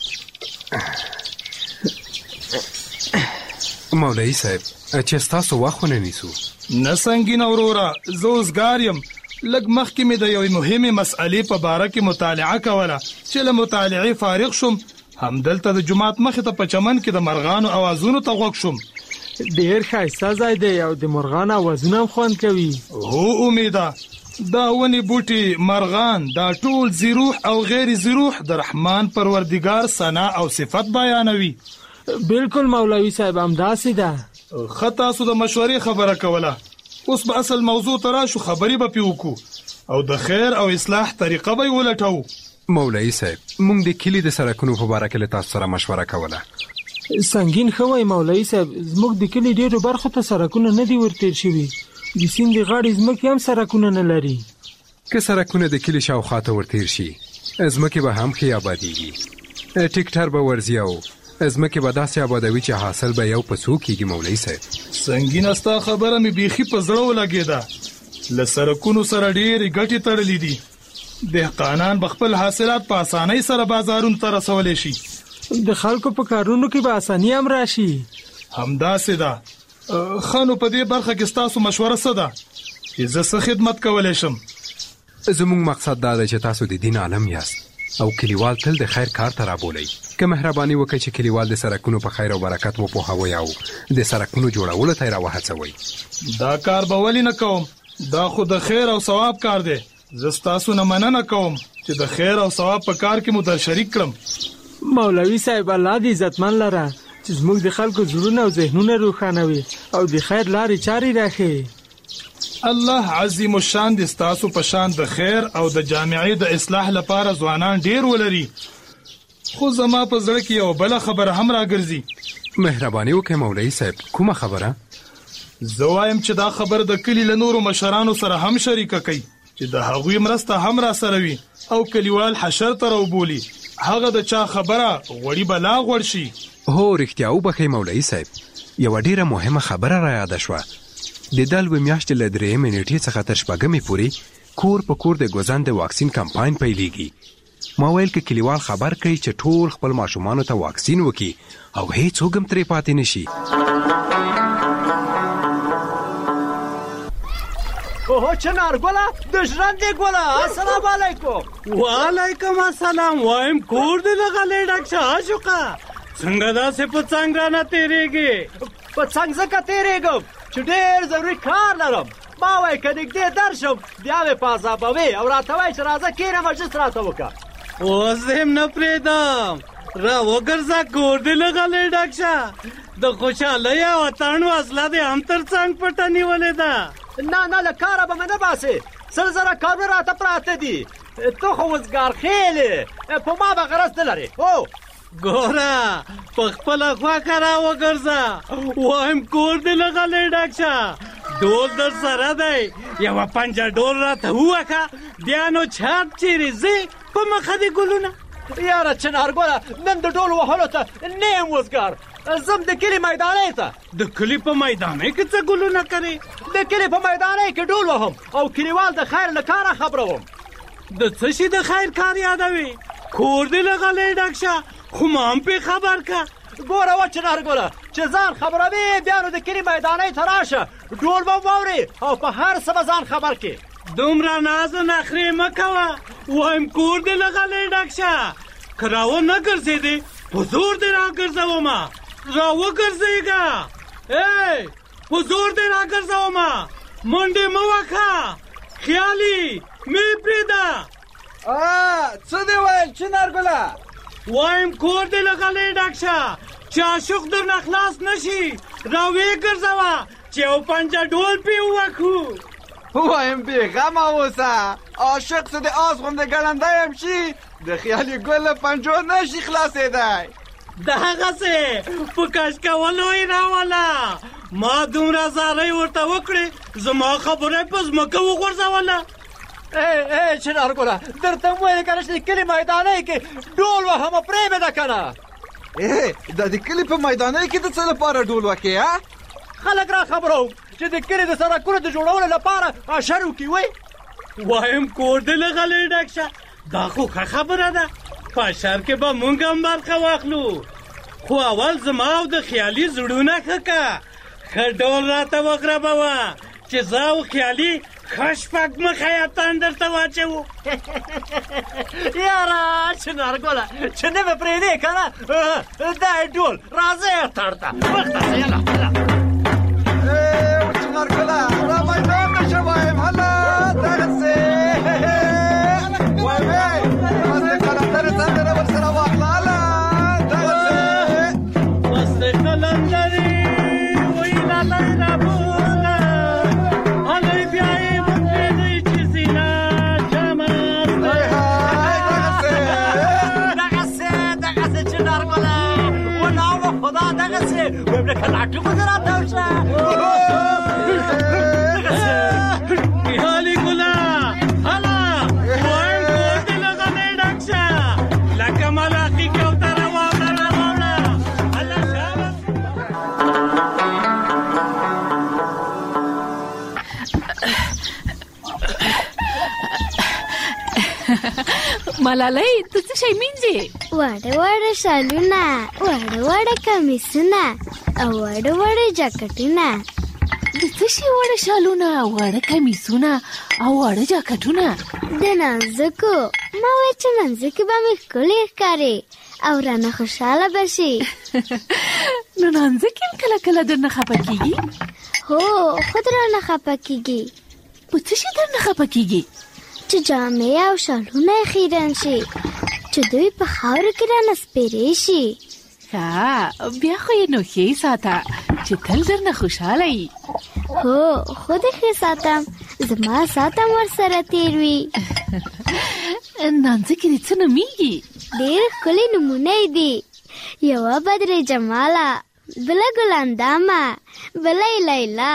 مولوي صاحب چې ستاسو وخت ونه نیسو. نه سنگینه وروره، زه اوسګار یم. لږ مخکې مې د یوې مهمې مسئلې په باره کې مطالعه کوله چې له مطالعې فارغ شوم، همدلته د جومات مخې ته په چمن کې د مرغانو اوازونو ته غوږ شوم. ډېر ښایسته ځای دی او د مرغانو اوازونه هم خوند کوي. هو امیده، دا ونې بوټي، مرغان، دا ټول زیروح او غیر زیروح د رحمان پروردګار ثنا او صفت بیانوي. بالکل مولوي صاحب همداسې ده. ښه تاسو د مشورې خبره کوله، اوس به اصل موضوع ته راشو، خبرې به پې وکړو او د خیر او اصلاح طریقه به یې ولټوو. مولوي صاحب موږ د کلي د سړکونو په باره کې له تاسو سره مشوره کوله. سنگین ښه وایي مولوي صاحب، زموږ د کلي ډېرو برخو ته سړکونه نه دي ورتېر شوي. د سیند د غاړې ځمکې هم سړکونه نه لري. که سړکونه د کلي شاوخوا ته ورتېر شي ځمکې به هم ښې آبادېږي، ټیکټر به ورځي او ځمکې به داسې آبادوي چې حاصل به یو په څو کېږي. مولوي صاحب سنگینه ستا خبره مې بیخي په زړه ولګېده. له سړکونو سره ډېرې ګټې تړلې دي. دهقانان به خپل حاصلات په اسانۍ سره بازارونو ته رسولی شي. د خلکو په کارونو کې به اساني هم راشي. همداسې ده. ښه نو په دې برخه کې ستاسو مشوره څه ده چې زه څه خدمت کولی شم؟ زموږ مقصد دا دی چې تاسو د دین عالم یاست او کلیوال تل د خیر کار ته رابولئ. که مهرباني وکړئ چې کلیوال د سړکونو په خیر او برکت وپوهوئ او د سړکونو جوړولو ته یې راوهڅوئ. دا کار به ولې نه کوم؟ دا خو د خیر او ثواب کار دی. زه ستاسو نه مننه کوم چې د خیر او ثواب په کار کې مو در شریک کړم. مولوي صاحب الله دې عزتمن لره چې زموږ د خلکو زړونه او ذهنونه روښانوي او د خیر لارې چارې راښیي. الله عظیم الشان دې ستاسو په شان د خیر او د جامعې د اصلاح لپاره ځوانان ډېر ولري. خو زما په زړه کې یو بله خبره هم راګرځي. مهرباني وکړئ مولوي صاحب، کومه خبره؟ زه وایم چې دا خبر د کلي له نورو مشرانو سره هم شریکه کوي چې د هغوی مرسته هم را سره وي او کلیوال حشر ته راوبولي. هغه د چا خبره غوړي به لا غوړ شي. هو رښتیا وبخئ مولوي صاحب، یوه ډیره مهمه خبره را یاده شوه. د دال و میاشتې له درېیمې نیټې څخه تر شپږمې پورې کور په کور د ګوزن د واکسین کمپاین پیلیږي. ما ویل که کلیوال خبر کوي چې ټول خپل ماشومانو ته واکسین وکړي او هیڅوک هم ترې پاتې نشي. اوه چنارګله د ژرندې ګله، السلام علیکم. وعلیکم السلام. وایم کور دې لغلی ډک شه عاشقه، څنګه داسې په څنګ رانه تېرېږې؟ په څنګ ځکه تېرېږم چې ډېر ضروري کار لرم. ما وایي که نږدې درشم بیا مې په عذابوې او راته وایي چې راځه کښېنه مجلس راته وکړه. اوس هم نه پرېږدم، را وګرځه کور دې لغلی ډک شه. د خوشحالۍ او اتڼ وسله دې هم تر څنګ پټه نیولې ده. نه نه له کاره به مې نه باسې، سل زره کارونه راته پراته دي. ته خو وزګار خېلې، په ما به غرض نه لرې. هو ګوره په خپله خوښه را وګرځه، وایم کور دې لغلی ډک شه. ډول در سره دی، یوه پنجه ډول راته ووهه، بیا نو چاپ چیرې ځې په مخه دې ګلونه. یاره چنارګله نن د ډول وهلو ته نه یم وزګار، زم د کلي میدانۍ ته. د کلي په میدانۍ کې څه ګلونه کوې؟ د کلي په میدانۍ کې ډول وهم او کلیوال د خیر له کاره خبروم. د څه شي د خیر کار یادوي؟ کور دې لغلی ډک شه، خو ما هم پې خبر که. ګوره و چنارګله چې ځان خبروي بیا نو د کلي میدانۍ ته راشه، ډول به واورې او په هر څه به ځان خبر کې. دومره ناز و نخرې مه کوه، وایم کور دې لغلی ډک شه. که راو نه ګرځېدې په زور دې را ګرځومه، را وګرځېږه. ای په زور دې را ګرځومه، منډې مه وکړه، خیالي مې پرېږده. څه دې ویل چنارګله؟ وایم کور دې لغلی ډک شه چې عاشق درنه خلاص نشي، را ویې ګرځوه چې یو پنجه ډول پې ووکړو. وایم بې غمه اوسه، عاشق څه د آس غوندې ګړندی هم شي، د خیالي ګل له پنجو نشي خلاصېدی. د هغسې په کش کولو یې راوله. ما دومره زارۍ ورته وکړې، زما خبره یې په ځمکه وغورځوله. ای ای چنارګله درته مې ویلې که نه چې د کلي میدانۍ کې ډول وهمه پرېمېده که نه. ای دا د کلي په میدانۍ کې د څه لپاره ډول وکې؟ خلک را خبروم چې د کلي د سړکونو د جوړولو لپاره اشر وکړي. وی وایم کور دې لغلی ډک شه، دا خو ښه خبره ده. په اشر کې به مونږ هم برخه واخلو، خو اول زما او د خیالي زړونه ښه که. ښه ډول راته وغربوه چې زه او خیالي ښه شپږ مخی اتڼ درته واچوو. یاره چنارګله چې نه به پرېږدې که نه، دا یې ډول راځه اتڼ ته وخته سه. یله چنارګله را میدان نه شه، وایم هله دغسې وایم ای مستې قلندرې سندره ورسره واخله. هله دغسې مستې قلندرې وی لالی رابوله، هلئ بیا یې وپرېږدئ چې زینه جامه دغسې دغسې دغسې چنارګله وناوه خدا دغسې ویم لکه لاټي غوندې راتاو شه. خیالي ګله هله وایم کور دې لغلی ډک شه، لکه ملاقي کوتره واوړه را واوړه. هله شابه. ملالۍ ته څه شی مینځې؟ واړه واړه شالونه، واړه واړه کمیسونه او واړه واړه جاکټونه. د څه شي واړه شالونه، واړه کمیسونه او واړه جاکټونه؟ د نانځکو. ما وایي چې نانځکې به مې ښکلې ښکاري او رانه خوشحاله به شي. نو نانځکې هم کله کله درنه خفه کېږي؟ هو خود رانه خفه کېږي. په څه شي درنه خفه کېږي؟ چې جامې او شالونه یې خیرن شي، چې دوی په خاورو کې رانه سپېرې شي. ښه بیا خو یې نو ښې ساته چې تل درنه خوشحاله یي. هو خود یې ښې ساتم، زما ساعت هم ورسره تېر وي. نانځکې دې څه نومېږي؟ ډېر ښکلي نومونه یې دي. یوه بدر جماله، بله ګلندامه بله لیلا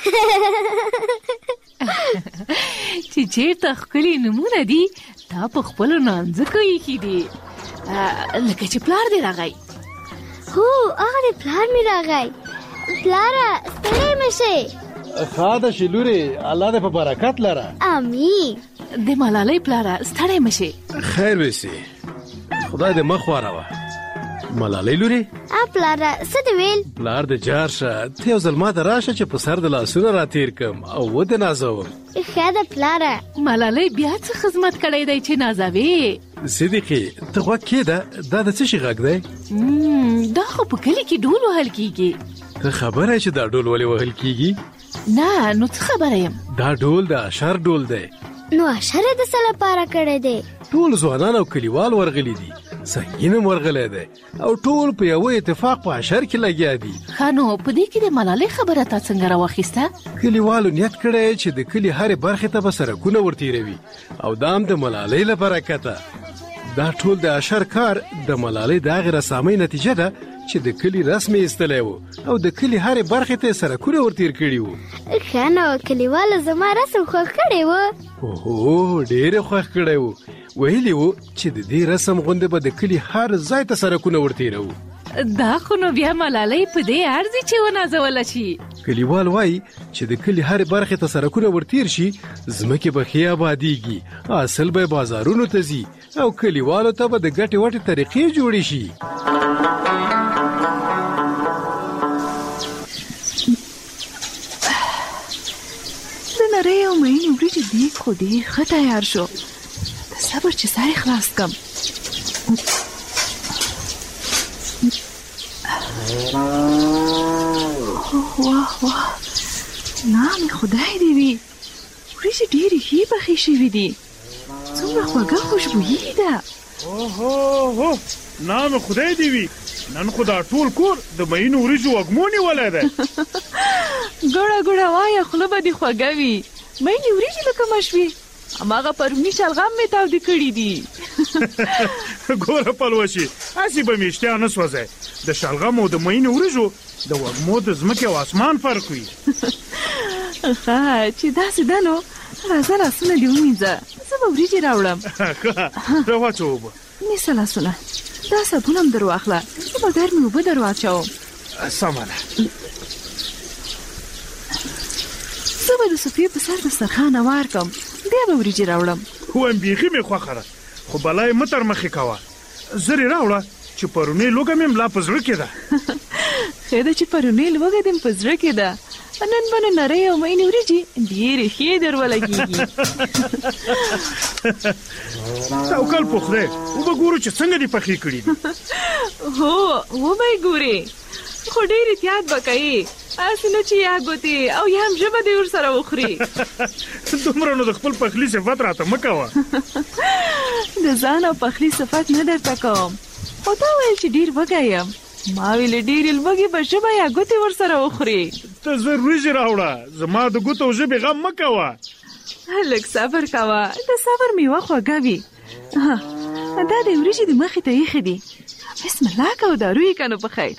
چې چیرته ښکلي نومونه دي دا په خپلو نانځکو ایښي دي لکه چې پلار دې راغی. هو هغه دې پلار مې راغی. پلاره ستړی مه شې. ښه ده چې لورې الله دې په برکت لره. امین. د ملالۍ پلاره ستړی مه شې. خیر وسي خدای دې مخ واړوه. ملالۍ لورې ا پلاره څه دې ویل؟ پلار دې جار شه ته یو ځل ماته راشه چې په سر د لاسونه راتېر کړم او ودې نازوم. ښه ده پلاره. ملالۍ بیا څه خدمت کړی دی چې نازوې؟ صدیقې ته غوږ کېږده دا د څه شي غږ دی؟ دا خو په کلي کې ډول وهل کېږي. ته خبره یې چې دا ډول ولې وهل کېږي؟ نه نو څه خبره یم؟ دا ډول د اشر ډول دی. نو اشر یې د څه لپاره کړی دی؟ ټول ځوانان او کلیوال ورغلي دي، سنګین هم ورغلی دی او ټول په یوه اتفاق په اشر کې لګیا دي. ښه نو په دې کې د ملالۍ خبره تا څنګه راواخیسته؟ کلیوالو نیت کړی چې د کلي هرې برخې ته به سړکونه ورتېروي او دا هم د ملالۍ له برکته. دا ټول د اشر کار د ملالۍ د هغې رسامۍ نتیجه ده چې د کلي رسم یې ایستلی و او د کلي هرې برخې ته یې سړکونه ورتېر کړي وو. ښه نو کلیوالو زما رسم خوښ کړی و؟ اوهو ډېر یې خوښ کړی و. ویلي وو چې د دې رسم غوندې به د کلي هر ځای ته سړکونه ورتېروو. دا خو نو بیا ملالۍ په دې ارزي چې ونازوله شي. کلیوال وایي چې د کلي هرې برخې ته سړکونه ورتېر شي ځمکې به ښې آبادېږي، حاصل به بازارونو ته ځي او کلیوالو ته به د ګټې وټې طریقې جوړې شي. د نرۍ او مینې وریجې دیګ خو ډېر ښه تیار شو. د صبر چې سر یې خلاص کړم. واه واه نام خدای دې وي وریجې ډېرې ښې پخې شوي دي. څومره خوږه خوشبويي ده. اوهو نام خدای دې وي نن خو دا ټول کور د مینو وریجو وږمو نیولی دی. ګوړه ګوړه وایه خوله به دې خوږه وي. مینې وریجې له کومه شوې؟ هماغه پروني شلغم مې تاودې کړي دي. ګوره پلوشي هسې به مې اشتیا نه سوځی. د شلغم او د مینې وریجو د وږمو د ځمکې او اسمان فرق وي. ښه چې داسې ده نو راځه لاسونه دې ومینځه زه به وریجې راوړم. ښه راواچوه اوبه. نیسه لاسونه دا صابون هم در واخله زه به ګرمې اوبه در واچوم. سمه ده. زه به د صفیې په سر دسترخوان هوار کړم بیا به وریجې راوړم. وایم بیخي مې خوښه ده خو بلا یې مه تر مخې کوه. زر یې راوړه چې پرونۍ لوږه مې ملا په زړه کې ده. ښه ده چې پرونۍ لوږه دې په زړه کې ده. نن به نو نرۍ او مینې وریجې ډېرې ښې در ولګېږي. توکل په خدای وبه ګورو چې څنګه دې پخې کړي دي. هو وبه یې ګورې خو ډېر احتیاط به کوې هسې نه چې یا ګوتې او یا هم ژبه دې ورسره وخوري. دومره نو د خپل پخلي صفت راته مه کوه. د ځان او پخلي صفت نه درته کوم خو تا ویل چې ډېر وږی یم. ما ویلې ډېرې لوږې به ژبه یا ګوتې ورسره وخوري. ته زر وریجې راوړه زما د ګوتو او ژبې غم مه کوه. لږ صبر کوه د صبر میوه خوږه وي. دا د وریجې د مخې ته ایښې دي. بسم الله کوه دارو یې که نو په خیر.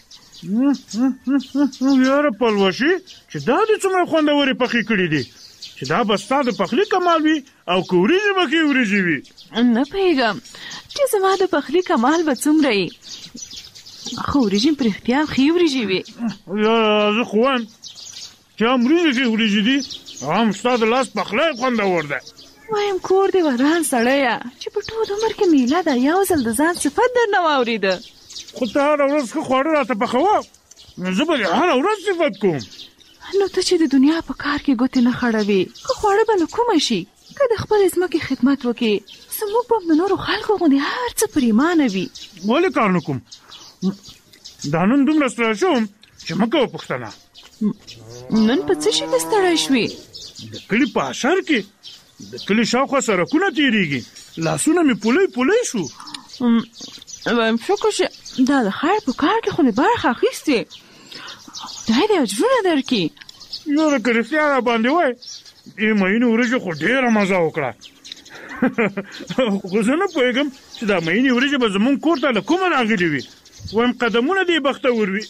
یاره پلوشي چې دا دې څومره خوندورې پخې کړي دي چې دا به ستا د پخلي کمال وي او که وریجې به ښې وریجې وي. نه پوهېږم چې زما د پخلي کمال به څومره وي خو وریجې په رښتیا ښې وریجې وي. یاره زه خو وایم چې هم وریجې ښې وریجې دي هم ستا د لاس پخلی خوندور ده. وایم کور دې وران سړیه چې په ټول عمر کې میله ده یو ځل د ځان صفت در نه واورېده. خو ته هره ورځ ښه خواړه راته پخوه نو زه به دې هره ورځ صفت کوم. نو ته چې د دنیا په کار کې ګوتې نه خړوې که خواړه به له کومه شي که د خپلې ځمکې خدمت وکړې زموږ به د نورو خلکو غوندې هر څه پرېمانه وي. ولې کار نه کوم؟ دا نن دومره ستړی شوم چې مه کوه پوښتنه. نن په څه شي کې ستړی شوې؟ د کلي په اشر کې د کلي شاوخوا سړکونه تېرېږي لاسونه مې پولۍ پولۍ شو. وایم فکر چې دا د خیر په کار کې خو دې برخه اخیستې خدای دې اجرونه درکړي. یاره که رښتیا را باندې وای دې مینې وریجو خو ډېره مزه وکړه. خو زه نه پوهېږم چې دا مینې وریجې به زمونږ کور ته له کومه راغلې وي وایم قدمونه دې بختور وي.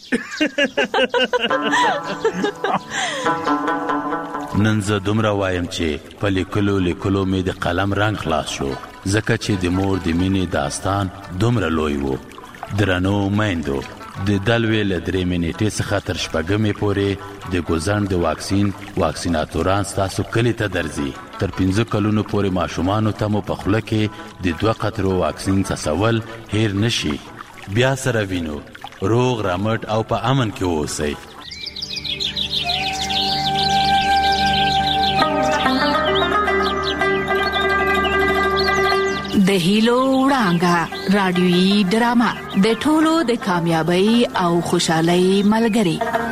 نن زه دومره وایم چې په لیکلو لیکلو مې د قلم رنګ خلاص شو، ځکه چې د مور د مینې داستان دومره لوی و. درنو میندو، د دلوې له درې منېټې څخه تر شپږمې پورې د ګوزن د واکسین واکسیناتوران ستاسو کلي ته درځي. تر پنځه کلونو پورې ماشومانو ته مو په خوله کې د دوه قطرو واکسین څڅول هیر نشي. بیا سره وینو، روغ رمټ او په امن کې اوسئ. د هیلو وړانګه رادیويي ډرامه د ټولو د کامیابی او خوشحالۍ ملګری.